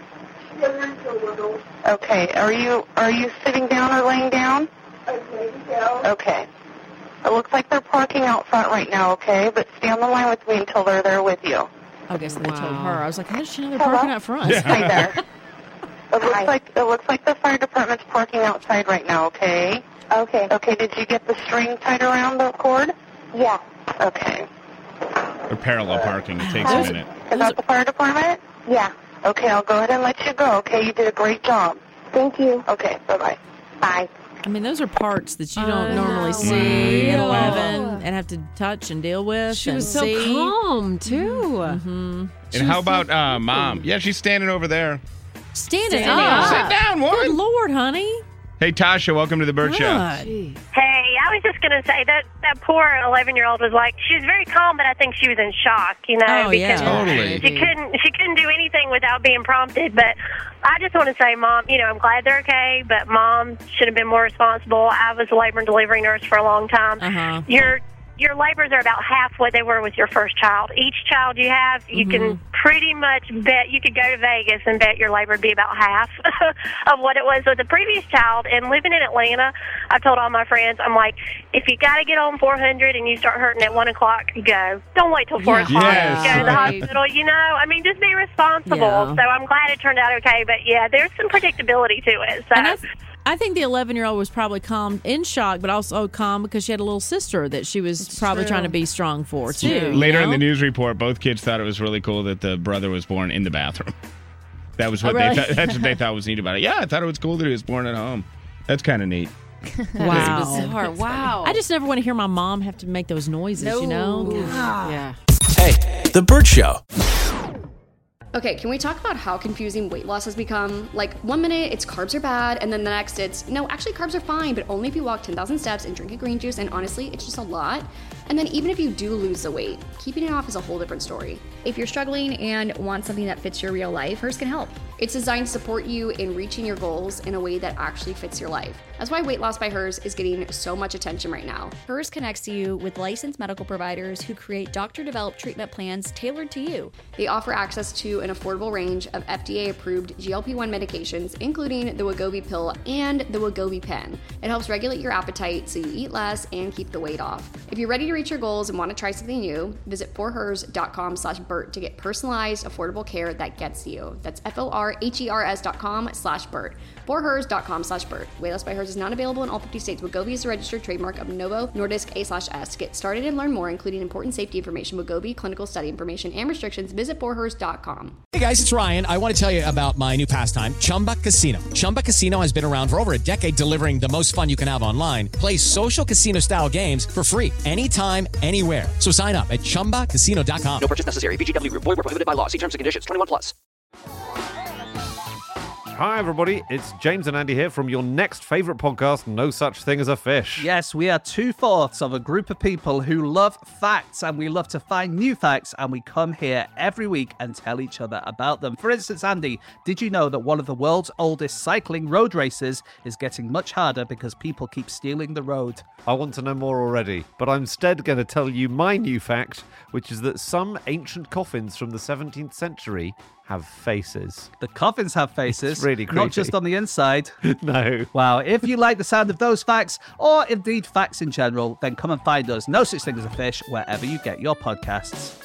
Speaker 18: Okay. Are you sitting down or laying down?
Speaker 19: I'm laying down.
Speaker 18: Okay. It looks like they're parking out front right now, okay? But stay on the line with me until they're there with you.
Speaker 7: I guess they told her. I was like, how did she know they're parking out front?
Speaker 18: Stay there. It looks like the fire department's parking outside right now, okay?
Speaker 19: Okay.
Speaker 18: Okay, did you get the string tied around the cord?
Speaker 19: Yeah.
Speaker 18: Okay.
Speaker 5: Or parallel parking. It takes a minute.
Speaker 18: Is that the fire department?
Speaker 19: Yeah.
Speaker 18: Okay, I'll go ahead and let you go, okay? You did a great job.
Speaker 19: Thank you.
Speaker 18: Okay, bye-bye.
Speaker 19: Bye.
Speaker 7: I mean, those are parts that you don't normally see at 11 and have to touch and deal with.
Speaker 6: She was so calm, too.
Speaker 7: Mm-hmm.
Speaker 5: And how about Mom? Yeah, she's standing over there.
Speaker 7: Standing up.
Speaker 5: Sit down, woman.
Speaker 7: Good Lord, honey.
Speaker 5: Hey, Tasha, welcome to the Burt Show.
Speaker 20: Hey, I was just going to say that poor 11-year-old was like, she was very calm, but I think she was in shock, you know, because
Speaker 5: totally.
Speaker 20: she couldn't do anything without being prompted. But I just want to say, Mom, you know, I'm glad they're okay, but Mom should have been more responsible. I was a labor and delivery nurse for a long time. Your labors are about half what they were with your first child. Each child you have, you can pretty much bet you could go to Vegas and bet your labor would be about half of what it was with the previous child. And living in Atlanta, I told all my friends, I'm like, if you got to get on 400 and you start hurting at 1 o'clock, go. Don't wait till 4 o'clock to go to the hospital. You know, I mean, just be responsible. So I'm glad it turned out okay. But yeah, there's some predictability to it. So.
Speaker 7: I think the 11-year-old was probably calm, in shock, but also calm because she had a little sister that she was probably trying to be strong for, too.
Speaker 5: Later in the news report, both kids thought it was really cool that the brother was born in the bathroom. That was what that's what they thought was neat about it. Yeah, I thought it was cool that he was born at home. That's kind of neat.
Speaker 7: Wow.
Speaker 11: Bizarre. Wow.
Speaker 7: I just never want to hear my mom have to make those noises, you know?
Speaker 11: Yeah.
Speaker 14: Hey, The Bert Show.
Speaker 1: Okay, can we talk about how confusing weight loss has become? Like, 1 minute it's carbs are bad, and then the next it's, no, actually carbs are fine, but only if you walk 10,000 steps and drink a green juice, and honestly, it's just a lot. And then even if you do lose the weight, keeping it off is a whole different story.
Speaker 2: If you're struggling and want something that fits your real life, Hers can help.
Speaker 1: It's designed to support you in reaching your goals in a way that actually fits your life. That's why Weight Loss by Hers is getting so much attention right now.
Speaker 2: Hers connects you with licensed medical providers who create doctor-developed treatment plans tailored to you.
Speaker 1: They offer access to an affordable range of FDA-approved GLP-1 medications, including the Wegovy pill and the Wegovy pen. It helps regulate your appetite so you eat less and keep the weight off. If you're ready to reach your goals and want to try something new, visit forhers.com/Bert to get personalized, affordable care that gets you. That's forhers.com/Bert. forhers.com/Bert. Weight Loss by Hers is not available in all 50 states. Wegovy is a registered trademark of Novo Nordisk A/S. Get started and learn more, including important safety information, Wegovy, clinical study information, and restrictions. Visit forhers.com.
Speaker 21: Hey guys, it's Ryan. I want to tell you about my new pastime, Chumba Casino. Chumba Casino has been around for over a decade, delivering the most fun you can have online. Play social casino-style games for free anytime, anywhere. So sign up at ChumbaCasino.com.
Speaker 22: No purchase necessary. VGW Group. Void where prohibited by law. See terms and conditions. 21+.
Speaker 16: Hi, everybody. It's James and Andy here from your next favourite podcast, No Such Thing as a Fish.
Speaker 17: Yes, we are 2/4 of a group of people who love facts, and we love to find new facts, and we come here every week and tell each other about them. For instance, Andy, did you know that one of the world's oldest cycling road races is getting much harder because people keep stealing the road?
Speaker 16: I want to know more already, but I'm instead going to tell you my new fact, which is that some ancient coffins from the 17th century have faces.
Speaker 17: The coffins have faces.
Speaker 16: It's really creepy.
Speaker 17: Not just on the inside.
Speaker 16: No.
Speaker 17: Wow. If you like the sound of those facts, or indeed facts in general, then come and find us, No Such Thing as a Fish, wherever you get your podcasts.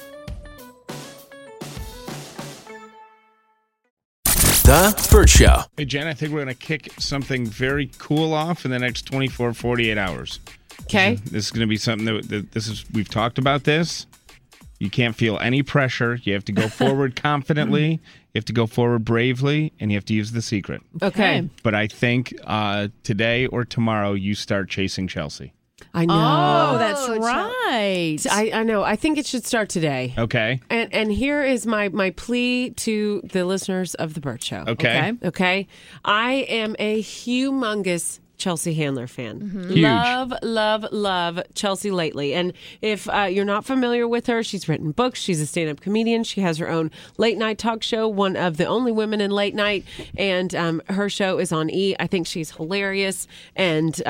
Speaker 14: The Bert Show.
Speaker 5: Hey, Jen, I think we're going to kick something very cool off in the next 24, 48 hours.
Speaker 6: Okay.
Speaker 5: This is going to be something that we've talked about this. You can't feel any pressure. You have to go forward confidently. You have to go forward bravely, and you have to use the secret.
Speaker 6: Okay.
Speaker 5: But I think today or tomorrow you start chasing Chelsea.
Speaker 6: I know.
Speaker 7: Oh, that's right.
Speaker 6: I know. I think it should start today.
Speaker 5: Okay.
Speaker 6: And here is my plea to the listeners of the Bert Show.
Speaker 5: Okay.
Speaker 6: I am a humongous Chelsea Handler fan.
Speaker 5: Huge.
Speaker 6: Love Chelsea lately. And if you're not familiar with her, she's written books. She's a stand-up comedian. She has her own late-night talk show, one of the only women in late night. And her show is on E! I think she's hilarious. And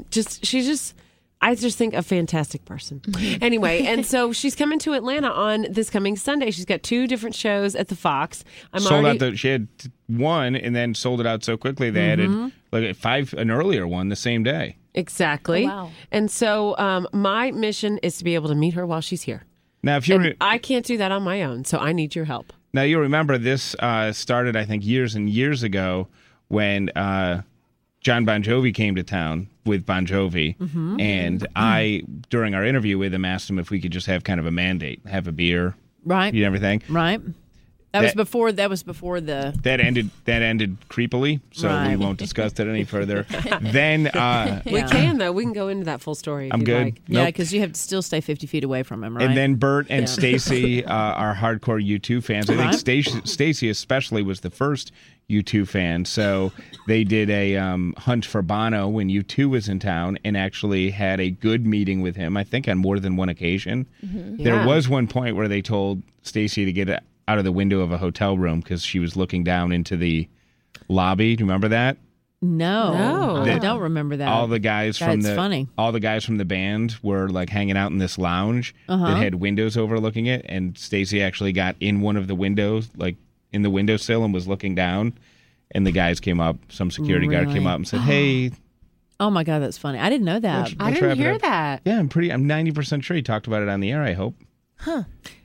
Speaker 6: I just think a fantastic person. Anyway, and so she's coming to Atlanta on this coming Sunday. She's got 2 different shows at the Fox.
Speaker 5: She had one and then sold it out so quickly they added like 5 an earlier one the same day.
Speaker 6: Exactly.
Speaker 2: Oh, wow.
Speaker 6: And so my mission is to be able to meet her while she's here.
Speaker 5: Now, if
Speaker 6: I can't do that on my own, so I need your help.
Speaker 5: Now, you remember this started, I think, years and years ago when John Bon Jovi came to town with Bon Jovi, and I, during our interview with him, asked him if we could just have kind of a mandate, have a beer,
Speaker 7: right,
Speaker 5: and everything.
Speaker 7: Right. That was before the
Speaker 5: that ended creepily, so we won't discuss that any further. Then
Speaker 6: we can though. We can go into that full story.
Speaker 5: I'm good.
Speaker 6: Like.
Speaker 7: Yeah, because you have to still stay 50 feet away from him, right?
Speaker 5: And then Bert and Stacy are hardcore U2 fans. I think Stacy especially was the first U2 fan, so they did a hunt for Bono when U2 was in town and actually had a good meeting with him, I think on more than one occasion. There was one point where they told Stacy to get out of the window of a hotel room because she was looking down into the lobby. Do you remember that?
Speaker 7: No, I don't remember that.
Speaker 5: All the guys from the band were like hanging out in this lounge that had windows overlooking it, and Stacey actually got in one of the windows, like in the windowsill, and was looking down. And the guys came up. Some security guard came up and said, "Hey."
Speaker 7: Oh my God, that's funny. I didn't know that.
Speaker 6: I didn't hear that.
Speaker 5: Yeah, I'm 90% sure he talked about it on the air. I hope.
Speaker 11: Huh.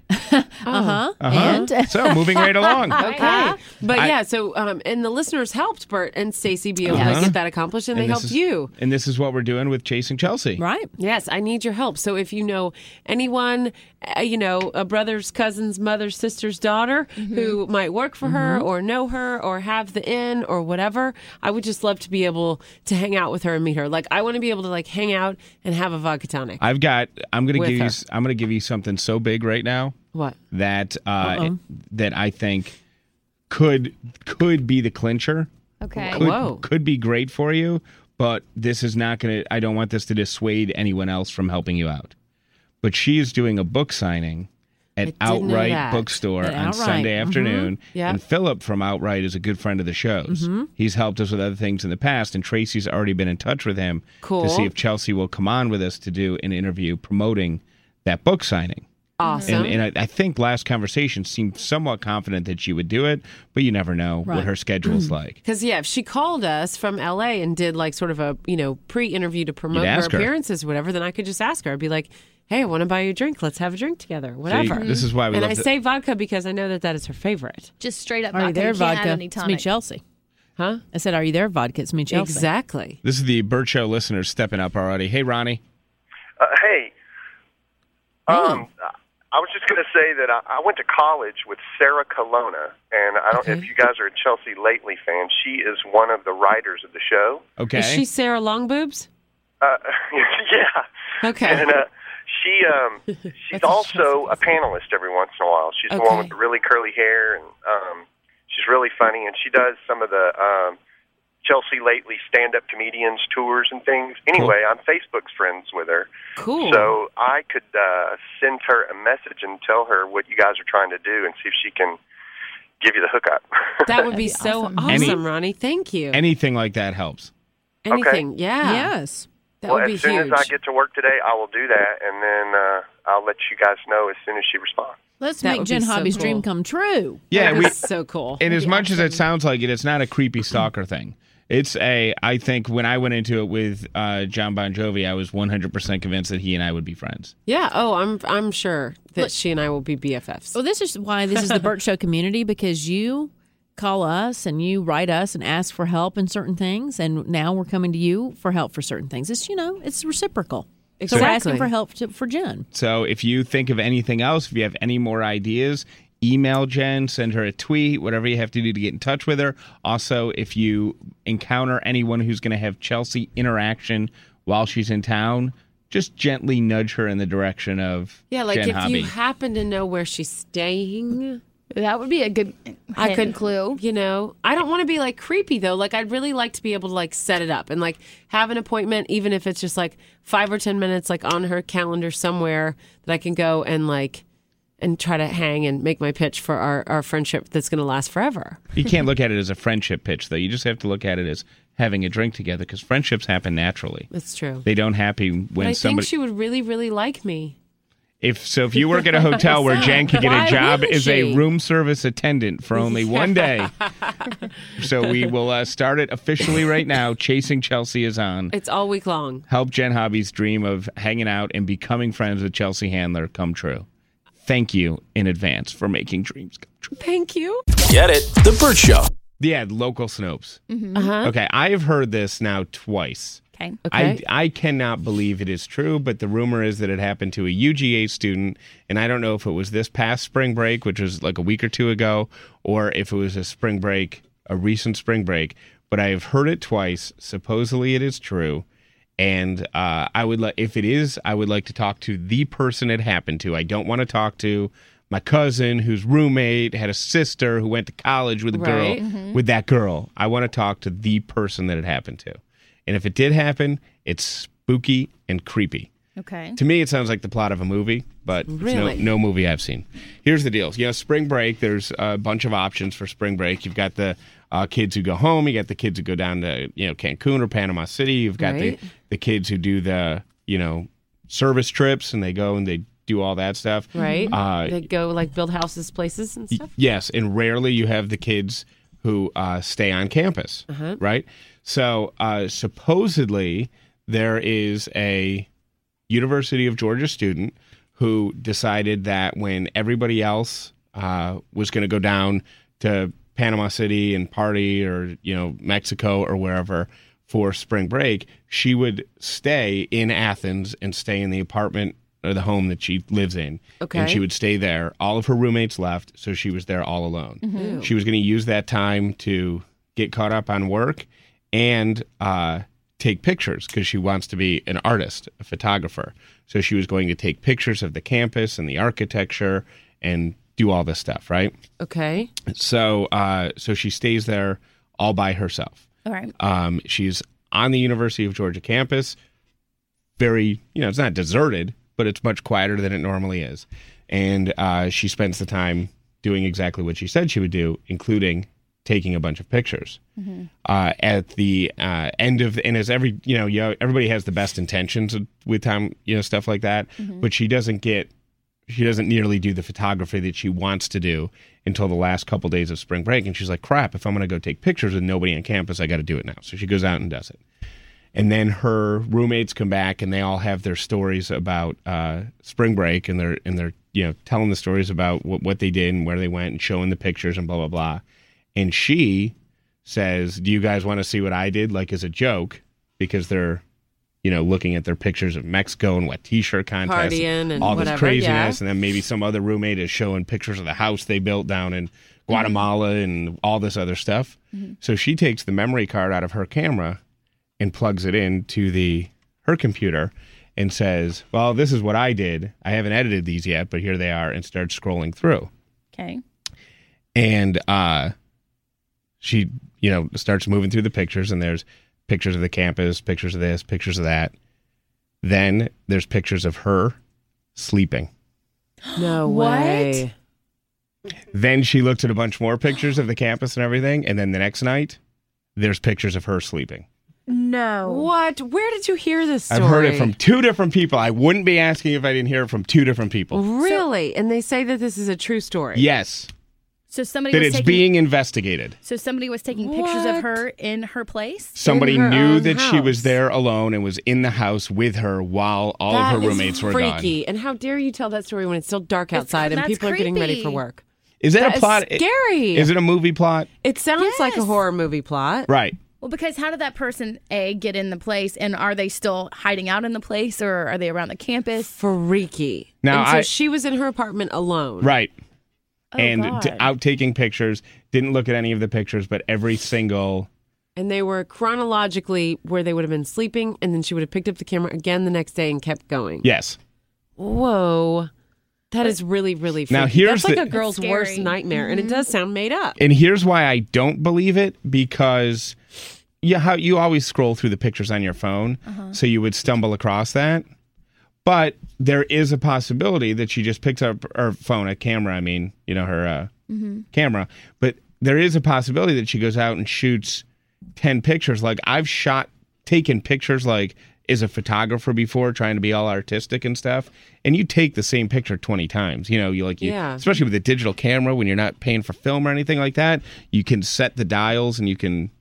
Speaker 7: And
Speaker 5: so moving right along.
Speaker 6: Okay, but so and the listeners helped Bert and Stacey be able to get that accomplished, and they helped you.
Speaker 5: And this is what we're doing with Chasing Chelsea,
Speaker 7: right?
Speaker 6: Yes, I need your help. So if you know anyone, a brother's cousin's mother's sister's daughter who might work for her or know her or have the in or whatever, I would just love to be able to hang out with her and meet her. Like I want to be able to like hang out and have a vodka tonic.
Speaker 5: I'm gonna give you something so big right now.
Speaker 6: What?
Speaker 5: That that I think could be the clincher.
Speaker 11: Okay.
Speaker 5: Could be great for you, but this is not going to. I don't want this to dissuade anyone else from helping you out. But she is doing a book signing at Outright Bookstore on Sunday afternoon.
Speaker 6: Yep.
Speaker 5: And Philip from Outright is a good friend of the show's. He's helped us with other things in the past, and Tracy's already been in touch with him to see if Chelsea will come on with us to do an interview promoting that book signing.
Speaker 6: Awesome.
Speaker 5: And I think last conversation seemed somewhat confident that she would do it, but you never know what her schedule's like.
Speaker 6: Because, if she called us from L.A. and did like sort of a, pre-interview to promote her appearances or whatever, then I could just ask her. I'd be like, hey, I want to buy you a drink. Let's have a drink together. Whatever.
Speaker 5: See, this is why we
Speaker 6: and I say vodka because I know that is her favorite.
Speaker 11: Just straight up
Speaker 7: vodka. Are you there, vodka?
Speaker 11: It's
Speaker 7: me, Chelsea.
Speaker 6: Huh?
Speaker 7: I said, are you there, vodka? It's me, Chelsea.
Speaker 6: Exactly.
Speaker 5: This is the Bert Show listeners stepping up already. Hey, Ronnie.
Speaker 3: Hey. I was just going to say that I went to college with Sarah Colonna, and I don't if you guys are a Chelsea Lately fan, she is one of the writers of the show.
Speaker 5: Okay.
Speaker 6: Is she Sarah Longboobs?
Speaker 3: Yeah.
Speaker 6: Okay.
Speaker 3: And she's also a panelist every once in a while. She's the one with the really curly hair, and she's really funny, and she does some of the Chelsea Lately stand-up comedians tours and things. Anyway, I'm Facebook's friends with her.
Speaker 6: Cool.
Speaker 3: So I could send her a message and tell her what you guys are trying to do and see if she can give you the hookup.
Speaker 6: That would be so awesome, Ronnie. Thank you.
Speaker 5: Anything like that helps.
Speaker 6: Anything, yeah.
Speaker 7: Yes.
Speaker 6: That would be
Speaker 3: as soon
Speaker 6: huge.
Speaker 3: as I get to work today, I will do that, and then I'll let you guys know as soon as she responds.
Speaker 7: Let's make Jen Hobby's dream come true.
Speaker 5: Yeah,
Speaker 6: That's so cool.
Speaker 5: And as much as it sounds like it, it's not a creepy stalker thing. It's I think when I went into it with John Bon Jovi, I was 100% convinced that he and I would be friends.
Speaker 6: Yeah. Oh, I'm sure that she and I will be BFFs.
Speaker 7: Well, this is why this is the Bert Show community, because you call us and you write us and ask for help in certain things, and now we're coming to you for help for certain things. It's it's reciprocal.
Speaker 6: Exactly.
Speaker 7: So we're asking for help for Jen.
Speaker 5: So if you think of anything else, if you have any more ideas, email Jen, send her a tweet, whatever you have to do to get in touch with her. Also, if you encounter anyone who's going to have Chelsea interaction while she's in town, just gently nudge her in the direction of
Speaker 6: like
Speaker 5: Jen
Speaker 6: if
Speaker 5: Hobby.
Speaker 6: you happen to know where she's staying,
Speaker 11: that would be a good clue.
Speaker 6: I don't want to be like creepy though. Like I'd really like to be able to like set it up and like have an appointment, even if it's just like 5 or 10 minutes, like on her calendar somewhere that I can go and like and try to hang and make my pitch for our friendship that's going to last forever.
Speaker 5: You can't look at it as a friendship pitch, though. You just have to look at it as having a drink together, because friendships happen naturally.
Speaker 6: That's true.
Speaker 5: They don't happen when
Speaker 6: I
Speaker 5: somebody...
Speaker 6: think she would really, really like me.
Speaker 5: If you work at a hotel where Jen could get a job as a room service attendant for only one day. So we will start it officially right now. Chasing Chelsea is on.
Speaker 6: It's all week long.
Speaker 5: Help Jen Hobby's dream of hanging out and becoming friends with Chelsea Handler come true. Thank you in advance for making dreams come true.
Speaker 6: Thank you.
Speaker 14: Get it? The Bert Show.
Speaker 5: Yeah, local Snopes.
Speaker 6: Mm-hmm. Uh-huh.
Speaker 5: Okay, I have heard this now twice.
Speaker 11: Okay.
Speaker 5: I cannot believe it is true, but the rumor is that it happened to a UGA student, and I don't know if it was this past spring break, which was like a week or two ago, or if it was a recent spring break, but I have heard it twice. Supposedly it is true. And if it is, I would like to talk to the person it happened to. I don't want to talk to my cousin whose roommate had a sister who went to college with a girl, with that girl. I want to talk to the person that it happened to. And if it did happen, it's spooky and creepy.
Speaker 11: Okay.
Speaker 5: To me, it sounds like the plot of a movie, but
Speaker 6: really?
Speaker 5: it's no movie I've seen. Here's the deal. Spring break, there's a bunch of options for spring break. You've got the kids who go home. You got the kids who go down to Cancun or Panama City. You've got the kids who do the service trips, and they go and they do all that stuff.
Speaker 6: Right. They go like build houses, places, and stuff.
Speaker 5: Yes, and rarely you have the kids who stay on campus. Right. So supposedly there is a University of Georgia student who decided that when everybody else was going to go down to Panama City and party, or Mexico or wherever for spring break, she would stay in Athens and stay in the apartment or the home that she lives in.
Speaker 6: Okay.
Speaker 5: And she would stay there. All of her roommates left, so she was there all alone.
Speaker 6: Mm-hmm.
Speaker 5: She was going to use that time to get caught up on work and take pictures, because she wants to be an artist, a photographer. So she was going to take pictures of the campus and the architecture and do all this stuff, right?
Speaker 6: Okay.
Speaker 5: So so she stays there all by herself.
Speaker 11: All right.
Speaker 5: She's on the University of Georgia campus. Very, it's not deserted, but it's much quieter than it normally is. And she spends the time doing exactly what she said she would do, including taking a bunch of pictures.
Speaker 11: Mm-hmm.
Speaker 5: At the end of, and as everybody has the best intentions with time, stuff like that,
Speaker 11: Mm-hmm.
Speaker 5: but she doesn't nearly do the photography that she wants to do until the last couple days of spring break. And she's like, crap, if I'm going to go take pictures with nobody on campus, I got to do it now. So she goes out and does it. And then her roommates come back, and they all have their stories about spring break, and they're telling the stories about what they did and where they went and showing the pictures and blah, blah, blah. And she says, do you guys want to see what I did? Like, as a joke, because they're, looking at their pictures of Mexico and what T-shirt contests,
Speaker 6: partying and
Speaker 5: all
Speaker 6: whatever,
Speaker 5: this craziness.
Speaker 6: yeah.
Speaker 5: And then maybe some other roommate is showing pictures of the house they built down in Guatemala and all this other stuff.
Speaker 11: Mm-hmm.
Speaker 5: So she takes the memory card out of her camera and plugs it into her computer and says, well, this is what I did. I haven't edited these yet, but here they are, and starts scrolling through.
Speaker 11: Okay.
Speaker 5: And she, starts moving through the pictures, and there's pictures of the campus, pictures of this, pictures of that. Then there's pictures of her sleeping.
Speaker 6: No way.
Speaker 5: Then she looks at a bunch more pictures of the campus and everything, and then the next night, there's pictures of her sleeping.
Speaker 11: No.
Speaker 6: What? Where did you hear this story?
Speaker 5: I've heard it from 2 different people. I wouldn't be asking if I didn't hear it from 2 different people.
Speaker 6: Really? And they say that this is a true story?
Speaker 5: Yes.
Speaker 11: So somebody
Speaker 5: That
Speaker 11: was
Speaker 5: it's being investigated.
Speaker 11: So somebody was taking pictures of her in her place?
Speaker 5: Somebody knew that she was there alone and was in the house with her while all of her roommates were gone.
Speaker 6: Freaky. And how dare you tell that story when it's still dark outside and people are getting ready for work?
Speaker 5: Is that a plot?
Speaker 6: Scary.
Speaker 5: Is it a movie plot?
Speaker 6: It sounds like a horror movie plot.
Speaker 5: Right.
Speaker 11: Well, because how did that person, get in the place, and are they still hiding out in the place, or are they around the campus?
Speaker 6: Freaky.
Speaker 5: Now,
Speaker 6: and so she was in her apartment alone.
Speaker 5: Right.
Speaker 11: Oh,
Speaker 5: and
Speaker 11: God.
Speaker 5: out taking pictures, didn't look at any of the pictures, but every single...
Speaker 6: And they were chronologically where they would have been sleeping, and then she would have picked up the camera again the next day and kept going.
Speaker 5: Yes.
Speaker 6: Whoa. That is really, really freaky.
Speaker 5: Now, here's
Speaker 6: That's like
Speaker 5: the-
Speaker 6: a girl's worst nightmare, and it does sound made up.
Speaker 5: And here's why I don't believe it, because how you always scroll through the pictures on your phone, so you would stumble across that. But there is a possibility that she just picks up her phone, her camera, her camera. But there is a possibility that she goes out and shoots 10 pictures. Like, I've taken pictures, like, as a photographer before, trying to be all artistic and stuff, and you take the same picture 20 times. Especially with a digital camera, when you're not paying for film or anything like that, you can set the dials, and you can,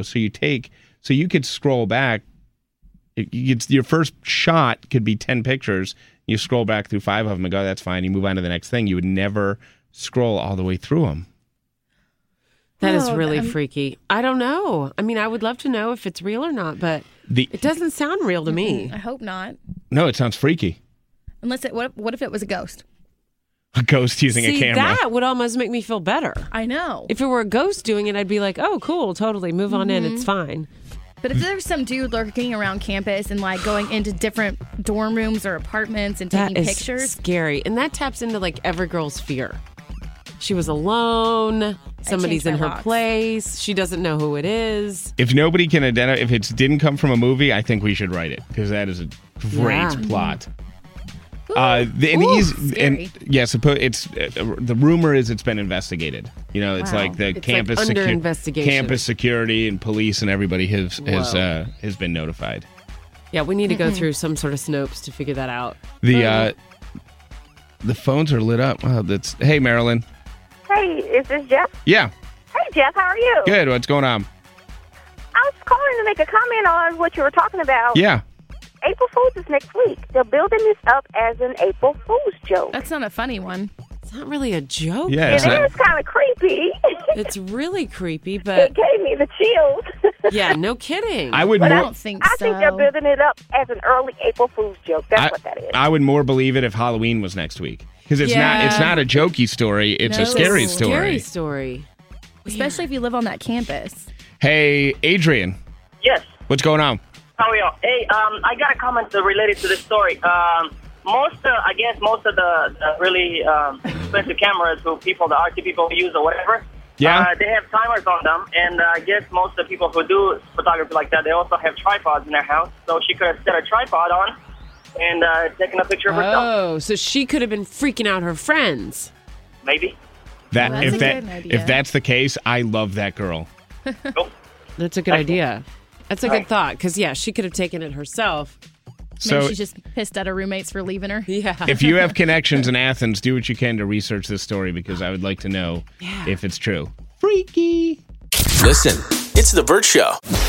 Speaker 5: so you could scroll back. Your first shot could be 10 pictures. You scroll back through 5 of them and go, that's fine. You move on to the next thing. You would never scroll all the way through them.
Speaker 6: That is really freaky. I don't know. I mean, I would love to know if it's real or not, but it doesn't sound real to me.
Speaker 11: I hope not.
Speaker 5: No, it sounds freaky.
Speaker 11: Unless what if it was a ghost?
Speaker 5: A ghost using a camera.
Speaker 6: That would almost make me feel better.
Speaker 11: I know.
Speaker 6: If it were a ghost doing it, I'd be like, oh, cool, totally. Move on in. It's fine.
Speaker 11: But if there's some dude lurking around campus and like going into different dorm rooms or apartments and taking
Speaker 6: that is
Speaker 11: pictures,
Speaker 6: scary. And that taps into like every girl's fear. She was alone. Somebody's in her place. She doesn't know who it is.
Speaker 5: If nobody can identify, if it didn't come from a movie, I think we should write it, because that is a great plot. The rumor is it's been investigated. You know, it's like the campus
Speaker 6: under investigation.
Speaker 5: Campus security and police and everybody has been notified.
Speaker 6: Yeah, we need to go through some sort of Snopes to figure that out.
Speaker 5: The phones are lit up. Oh, hey, Marilyn.
Speaker 9: Hey, is this Jeff?
Speaker 5: Yeah.
Speaker 9: Hey, Jeff, how are you?
Speaker 5: Good. What's going on?
Speaker 9: I was calling to make a comment on what you were talking about.
Speaker 5: Yeah.
Speaker 9: April Fool's is next week. They're building this up as an April Fool's joke.
Speaker 11: That's not a funny one.
Speaker 6: It's not really a joke.
Speaker 5: Yeah,
Speaker 9: it is kind of creepy.
Speaker 6: It's really creepy, but
Speaker 9: it gave me the chills.
Speaker 6: Yeah, no kidding.
Speaker 5: I
Speaker 9: don't think so. I think they're building it up as an early April Fool's joke. That's what that is.
Speaker 5: I would more believe it if Halloween was next week. Because it's not a jokey story. It's a scary story.
Speaker 6: Scary story.
Speaker 11: Especially if you live on that campus.
Speaker 5: Hey, Adrian.
Speaker 13: Yes.
Speaker 5: What's going on?
Speaker 13: How are you? Hey, I got a comment related to this story. Most of the really expensive cameras who the RT people use or whatever, they have timers on them. And I guess most of the people who do photography like that, they also have tripods in their house. So she could have set a tripod on and taken a picture of herself.
Speaker 6: Oh, so she could have been freaking out her friends.
Speaker 13: Maybe.
Speaker 5: If that's the case, I love that girl.
Speaker 6: That's a good idea. That's a good thought, because, she could have taken it herself.
Speaker 11: Maybe she's just pissed at her roommates for leaving her.
Speaker 6: Yeah.
Speaker 5: If you have connections in Athens, do what you can to research this story, because I would like to know if it's true. Freaky.
Speaker 14: Listen, it's The Bert Show.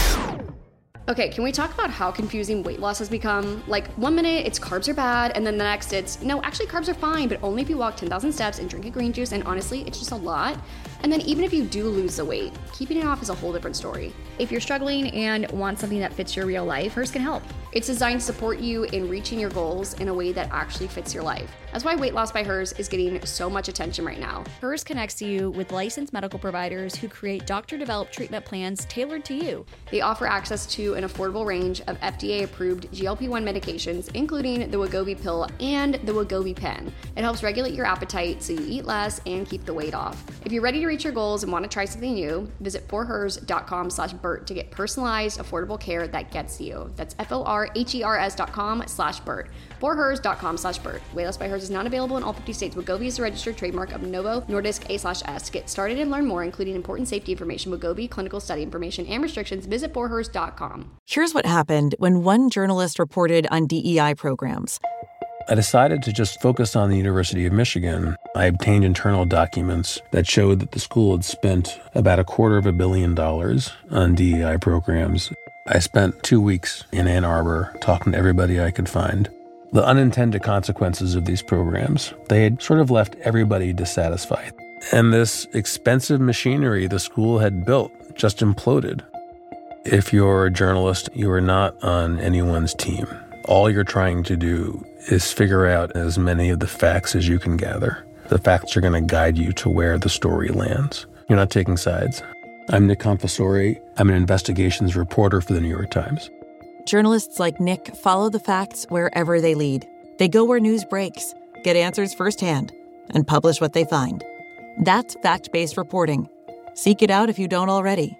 Speaker 1: Okay, can we talk about how confusing weight loss has become? Like, 1 minute it's carbs are bad, and then the next it's, no, actually carbs are fine, but only if you walk 10,000 steps and drink a green juice, and honestly, it's just a lot. And then even if you do lose the weight, keeping it off is a whole different story.
Speaker 2: If you're struggling and want something that fits your real life, Hers can help.
Speaker 1: It's designed to support you in reaching your goals in a way that actually fits your life. That's why Weight Loss by Hers is getting so much attention right now.
Speaker 2: Hers connects you with licensed medical providers who create doctor-developed treatment plans tailored to you.
Speaker 1: They offer access to an affordable range of FDA-approved GLP-1 medications, including the Wegovy pill and the Wegovy pen. It helps regulate your appetite so you eat less and keep the weight off. If you're ready to reach your goals and want to try something new, visit forhers.com/Bert to get personalized, affordable care that gets you. That's forhers.com/Bert. forhers.com/Bert. Weight Loss by Hers is not available in all 50 states. Wegovy is a registered trademark of Novo Nordisk A/S. Get started and learn more, including important safety information, Wegovy, clinical study information, and restrictions. Visit forhers.com.
Speaker 23: Here's what happened when one journalist reported on DEI programs.
Speaker 24: I decided to just focus on the University of Michigan. I obtained internal documents that showed that the school had spent about $250 million on DEI programs. I spent 2 weeks in Ann Arbor talking to everybody I could find. The unintended consequences of these programs, they had sort of left everybody dissatisfied. And this expensive machinery the school had built just imploded. If you're a journalist, you are not on anyone's team. All you're trying to do is figure out as many of the facts as you can gather. The facts are going to guide you to where the story lands. You're not taking sides. I'm Nick Confessori. I'm an investigations reporter for the New York Times.
Speaker 23: Journalists like Nick follow the facts wherever they lead. They go where news breaks, get answers firsthand, and publish what they find. That's fact-based reporting. Seek it out if you don't already.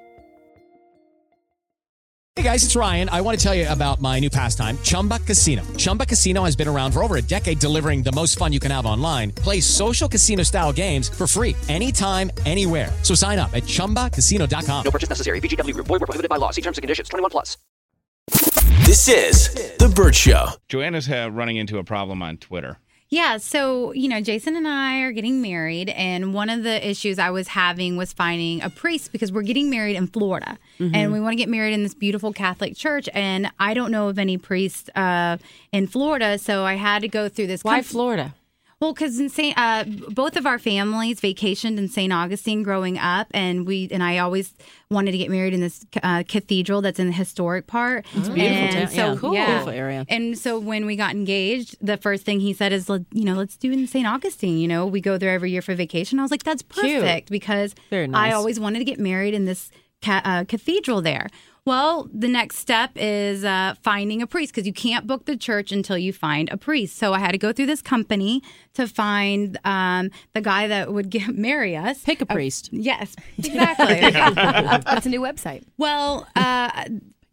Speaker 21: Hey guys, it's Ryan. I want to tell you about my new pastime, Chumba Casino. Chumba Casino has been around for over a decade, delivering the most fun you can have online. Play social casino-style games for free anytime, anywhere. So sign up at ChumbaCasino.com.
Speaker 22: No purchase necessary. VGW Group. Void where prohibited by law. See terms and conditions. 21+.
Speaker 14: This is The Bert Show.
Speaker 5: Joanna's running into a problem on Twitter.
Speaker 25: Yeah, so, Jason and I are getting married, and one of the issues I was having was finding a priest because we're getting married in Florida, and we want to get married in this beautiful Catholic church, and I don't know of any priests in Florida, so I had to go through this.
Speaker 6: Why Florida?
Speaker 25: Well, because both of our families vacationed in St. Augustine growing up, and I always wanted to get married in this cathedral that's in the historic part.
Speaker 7: It's a beautiful town.
Speaker 25: So,
Speaker 7: cool. Beautiful area.
Speaker 25: And so when we got engaged, the first thing he said is, let's do it in St. Augustine. We go there every year for vacation. I was like, that's perfect. Cute. Because
Speaker 7: very nice.
Speaker 25: I always wanted to get married in this cathedral there. Well, the next step is finding a priest because you can't book the church until you find a priest. So I had to go through this company to find the guy that would marry us.
Speaker 7: Pick a priest.
Speaker 25: Yes, exactly.
Speaker 11: That's a new website.
Speaker 25: Well,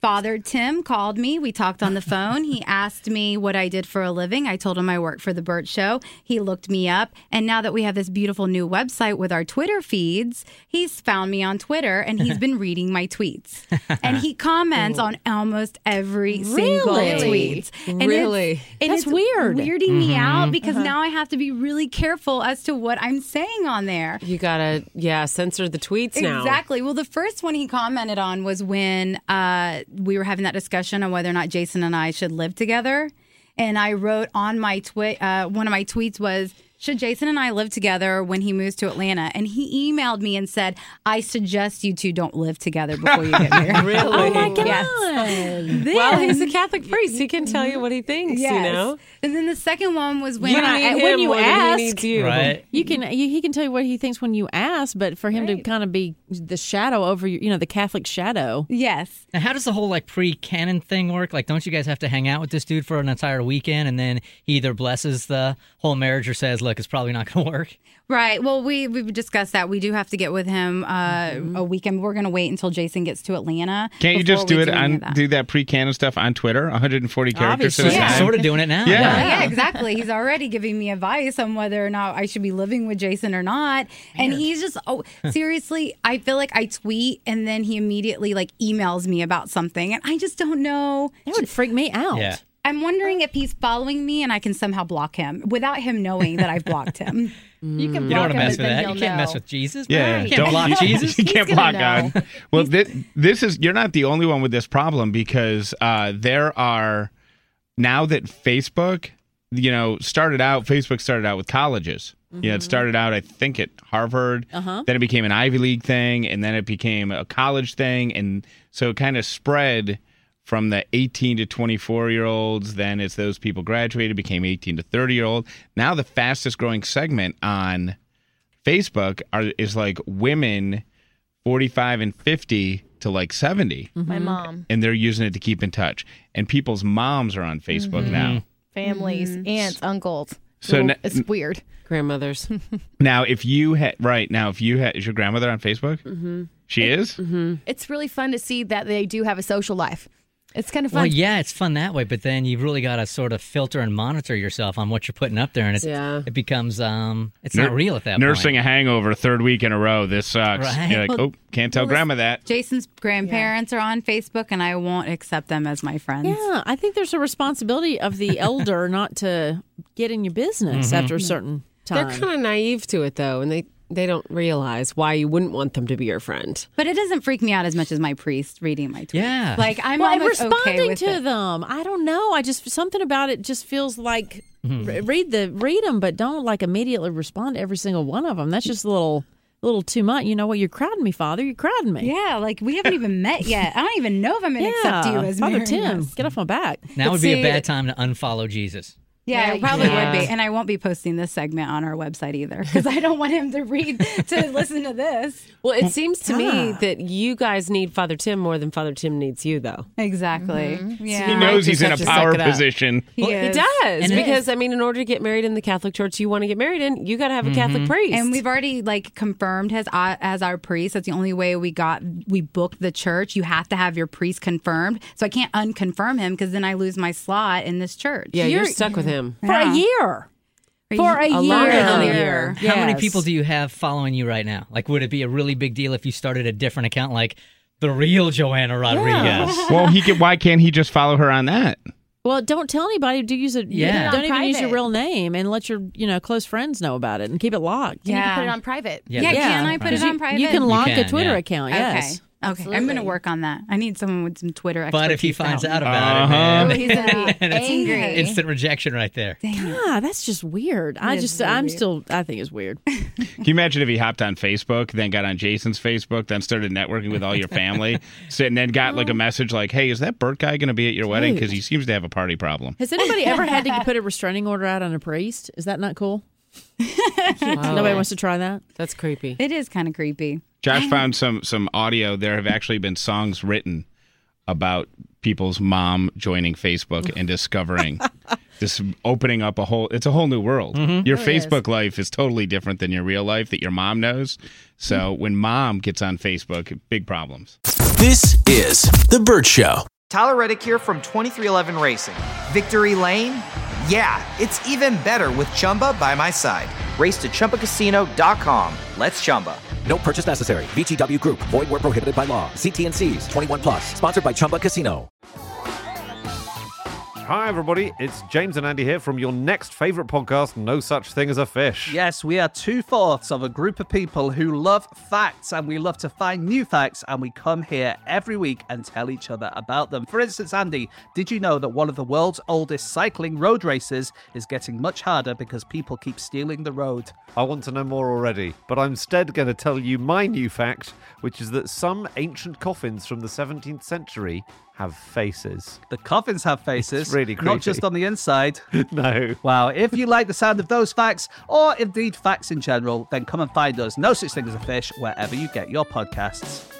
Speaker 25: Father Tim called me. We talked on the phone. He asked me what I did for a living. I told him I work for The Burt Show. He looked me up. And now that we have this beautiful new website with our Twitter feeds, he's found me on Twitter and he's been reading my tweets. And he comments on almost every single tweet. And
Speaker 6: That's
Speaker 25: it's
Speaker 6: weird.
Speaker 25: weirding me out because now I have to be really careful as to what I'm saying on there.
Speaker 6: You gotta, censor the tweets now.
Speaker 25: Exactly. Well, the first one he commented on was when we were having that discussion on whether or not Jason and I should live together. And I wrote on my one of my tweets was, should Jason and I live together when he moves to Atlanta? And he emailed me and said, I suggest you two don't live together before you get married.
Speaker 6: Really?
Speaker 25: Oh, my God. Yes.
Speaker 6: Well, he's a Catholic priest. He can tell you what he thinks, you know?
Speaker 25: And then the second one was when
Speaker 7: when you ask,
Speaker 6: he needs you.
Speaker 17: Right.
Speaker 7: he can tell you what he thinks when you ask, but for him to kind of be the shadow over you, the Catholic shadow.
Speaker 25: Yes.
Speaker 4: Now, how does the whole pre-canon thing work? Like, don't you guys have to hang out with this dude for an entire weekend, and then he either blesses the whole marriage or says, look, it's probably not going to work?
Speaker 25: Right. Well, we've discussed that. We do have to get with him a weekend. We're going to wait until Jason gets to Atlanta.
Speaker 5: Can't you just do that pre-canon stuff on Twitter? 140 characters at a time.
Speaker 4: He's sort of doing it now.
Speaker 25: Yeah, exactly. He's already giving me advice on whether or not I should be living with Jason or not. And he's just, seriously, I feel like I tweet and then he immediately emails me about something. And I just don't know.
Speaker 7: That would freak me out.
Speaker 4: Yeah.
Speaker 25: I'm wondering if he's following me and I can somehow block him without him knowing that I've blocked him.
Speaker 11: You can block
Speaker 4: You don't want to
Speaker 11: him,
Speaker 4: mess
Speaker 11: but
Speaker 4: with
Speaker 11: then
Speaker 4: that.
Speaker 11: he'll
Speaker 4: You can't
Speaker 11: know.
Speaker 4: mess with Jesus.
Speaker 5: Yeah,
Speaker 4: You can't block Jesus.
Speaker 5: You can't
Speaker 11: He's
Speaker 5: block
Speaker 11: gonna
Speaker 5: God. Well, this is, you're not the only one with this problem because there are, now that Facebook, Facebook started out with colleges. It started out, I think, at Harvard. Then it became an Ivy League thing, and then it became a college thing. And so it kind of spread from the 18 to 24-year-olds. Then as those people graduated, became 18 to 30-year-old. Now the fastest growing segment on Facebook is women 45 and 50 to 70.
Speaker 11: My mom.
Speaker 5: And they're using it to keep in touch. And people's moms are on Facebook now.
Speaker 11: Families, aunts, uncles.
Speaker 5: So
Speaker 11: It's weird.
Speaker 6: Grandmothers.
Speaker 5: Now, if you had, is your grandmother on Facebook? Mm-hmm. She is?
Speaker 11: Mm-hmm. It's really fun to see that they do have a social life. It's kind of fun.
Speaker 4: Well, yeah, it's fun that way, but then you've really got to sort of filter and monitor yourself on what you're putting up there, and it becomes it's not real at that point.
Speaker 5: Nursing a hangover third week in a row. This sucks.
Speaker 4: Right.
Speaker 5: You're like, can't tell grandma that.
Speaker 25: Jason's grandparents are on Facebook, and I won't accept them as my friends.
Speaker 7: Yeah, I think there's a responsibility of the elder not to get in your business after a certain time.
Speaker 6: They're kind of naive to it, though, and they don't realize why you wouldn't want them to be your friend.
Speaker 25: But it doesn't freak me out as much as my priest reading my tweets.
Speaker 4: Yeah.
Speaker 25: I'm
Speaker 7: and
Speaker 25: almost
Speaker 7: responding
Speaker 25: okay with
Speaker 7: to
Speaker 25: it.
Speaker 7: them. I don't know. Something about it just feels like read them, but don't immediately respond to every single one of them. That's just a little too much. You know what? You're crowding me, Father. You're crowding me.
Speaker 25: Yeah, we haven't even met yet. I don't even know if I'm going to accept you as
Speaker 7: Father
Speaker 25: marrying
Speaker 7: Tim.
Speaker 25: us.
Speaker 7: Get off my back.
Speaker 4: Now would be a bad time to unfollow Jesus.
Speaker 25: Yeah, it probably would be. And I won't be posting this segment on our website either because I don't want him to listen to this.
Speaker 6: Well, it seems to me that you guys need Father Tim more than Father Tim needs you, though.
Speaker 25: Exactly. Yeah.
Speaker 5: He knows he's in a power position.
Speaker 6: He does. And because, in order to get married in the Catholic Church you want to get married in, you got to have a Catholic priest.
Speaker 25: And we've already confirmed as our priest. That's the only way we booked the church. You have to have your priest confirmed. So I can't unconfirm him because then I lose my slot in this church.
Speaker 6: Yeah, you're stuck with him.
Speaker 7: For a year. For a year.
Speaker 4: How many people do you have following you right now? Would it be a really big deal if you started a different account like the real Joanna Rodriguez?
Speaker 5: Well, why can't he just follow her on that?
Speaker 7: Well, don't tell anybody. Don't even
Speaker 11: private.
Speaker 7: use your real name and let your close friends know about it and keep it locked.
Speaker 11: You need to put it on private.
Speaker 25: Yeah, can I put it on private?
Speaker 7: You can lock a Twitter account. Yes.
Speaker 25: Okay, I'm going to work on that. I need someone with some Twitter expertise.
Speaker 4: But if he finds out about it, man,
Speaker 11: he's going to be angry.
Speaker 4: Instant rejection right there.
Speaker 7: God, that's just weird. I think it's weird.
Speaker 5: Can you imagine if he hopped on Facebook, then got on Jason's Facebook, then started networking with all your family, and then got a message like, hey, is that Burt guy going to be at your wedding? Because he seems to have a party problem.
Speaker 7: Has anybody ever had to put a restraining order out on a priest? Is that not cool? Nobody wants to try that?
Speaker 6: That's creepy.
Speaker 25: It is kind of creepy.
Speaker 5: Josh found some audio. There have actually been songs written about people's mom joining Facebook and discovering this, opening up it's a whole new world. Your Facebook life is totally different than your real life that your mom knows. So when mom gets on Facebook, big problems.
Speaker 14: This is The Burt Show.
Speaker 8: Tyler Reddick here from 2311 Racing. Victory Lane? Yeah, it's even better with Chumba by my side. Race to ChumbaCasino.com. Let's Chumba.
Speaker 22: No purchase necessary. VGW Group. Void where prohibited by law. See T&Cs. 21 plus. Sponsored by Chumba Casino.
Speaker 16: Hi, everybody. It's James and Andy here from your next favourite podcast, No Such Thing as a Fish.
Speaker 17: Yes, we are 2/4 of a group of people who love facts, and we love to find new facts, and we come here every week and tell each other about them. For instance, Andy, did you know that one of the world's oldest cycling road races is getting much harder because people keep stealing the road?
Speaker 16: I want to know more already, but I'm instead going to tell you my new fact, which is that some ancient coffins from the 17th century have faces.
Speaker 17: The coffins have faces.
Speaker 16: It's really creepy.
Speaker 17: Not just on the inside.
Speaker 16: No.
Speaker 17: Wow. If you like the sound of those facts, or indeed facts in general, then come and find us. No Such Thing as a Fish, wherever you get your podcasts.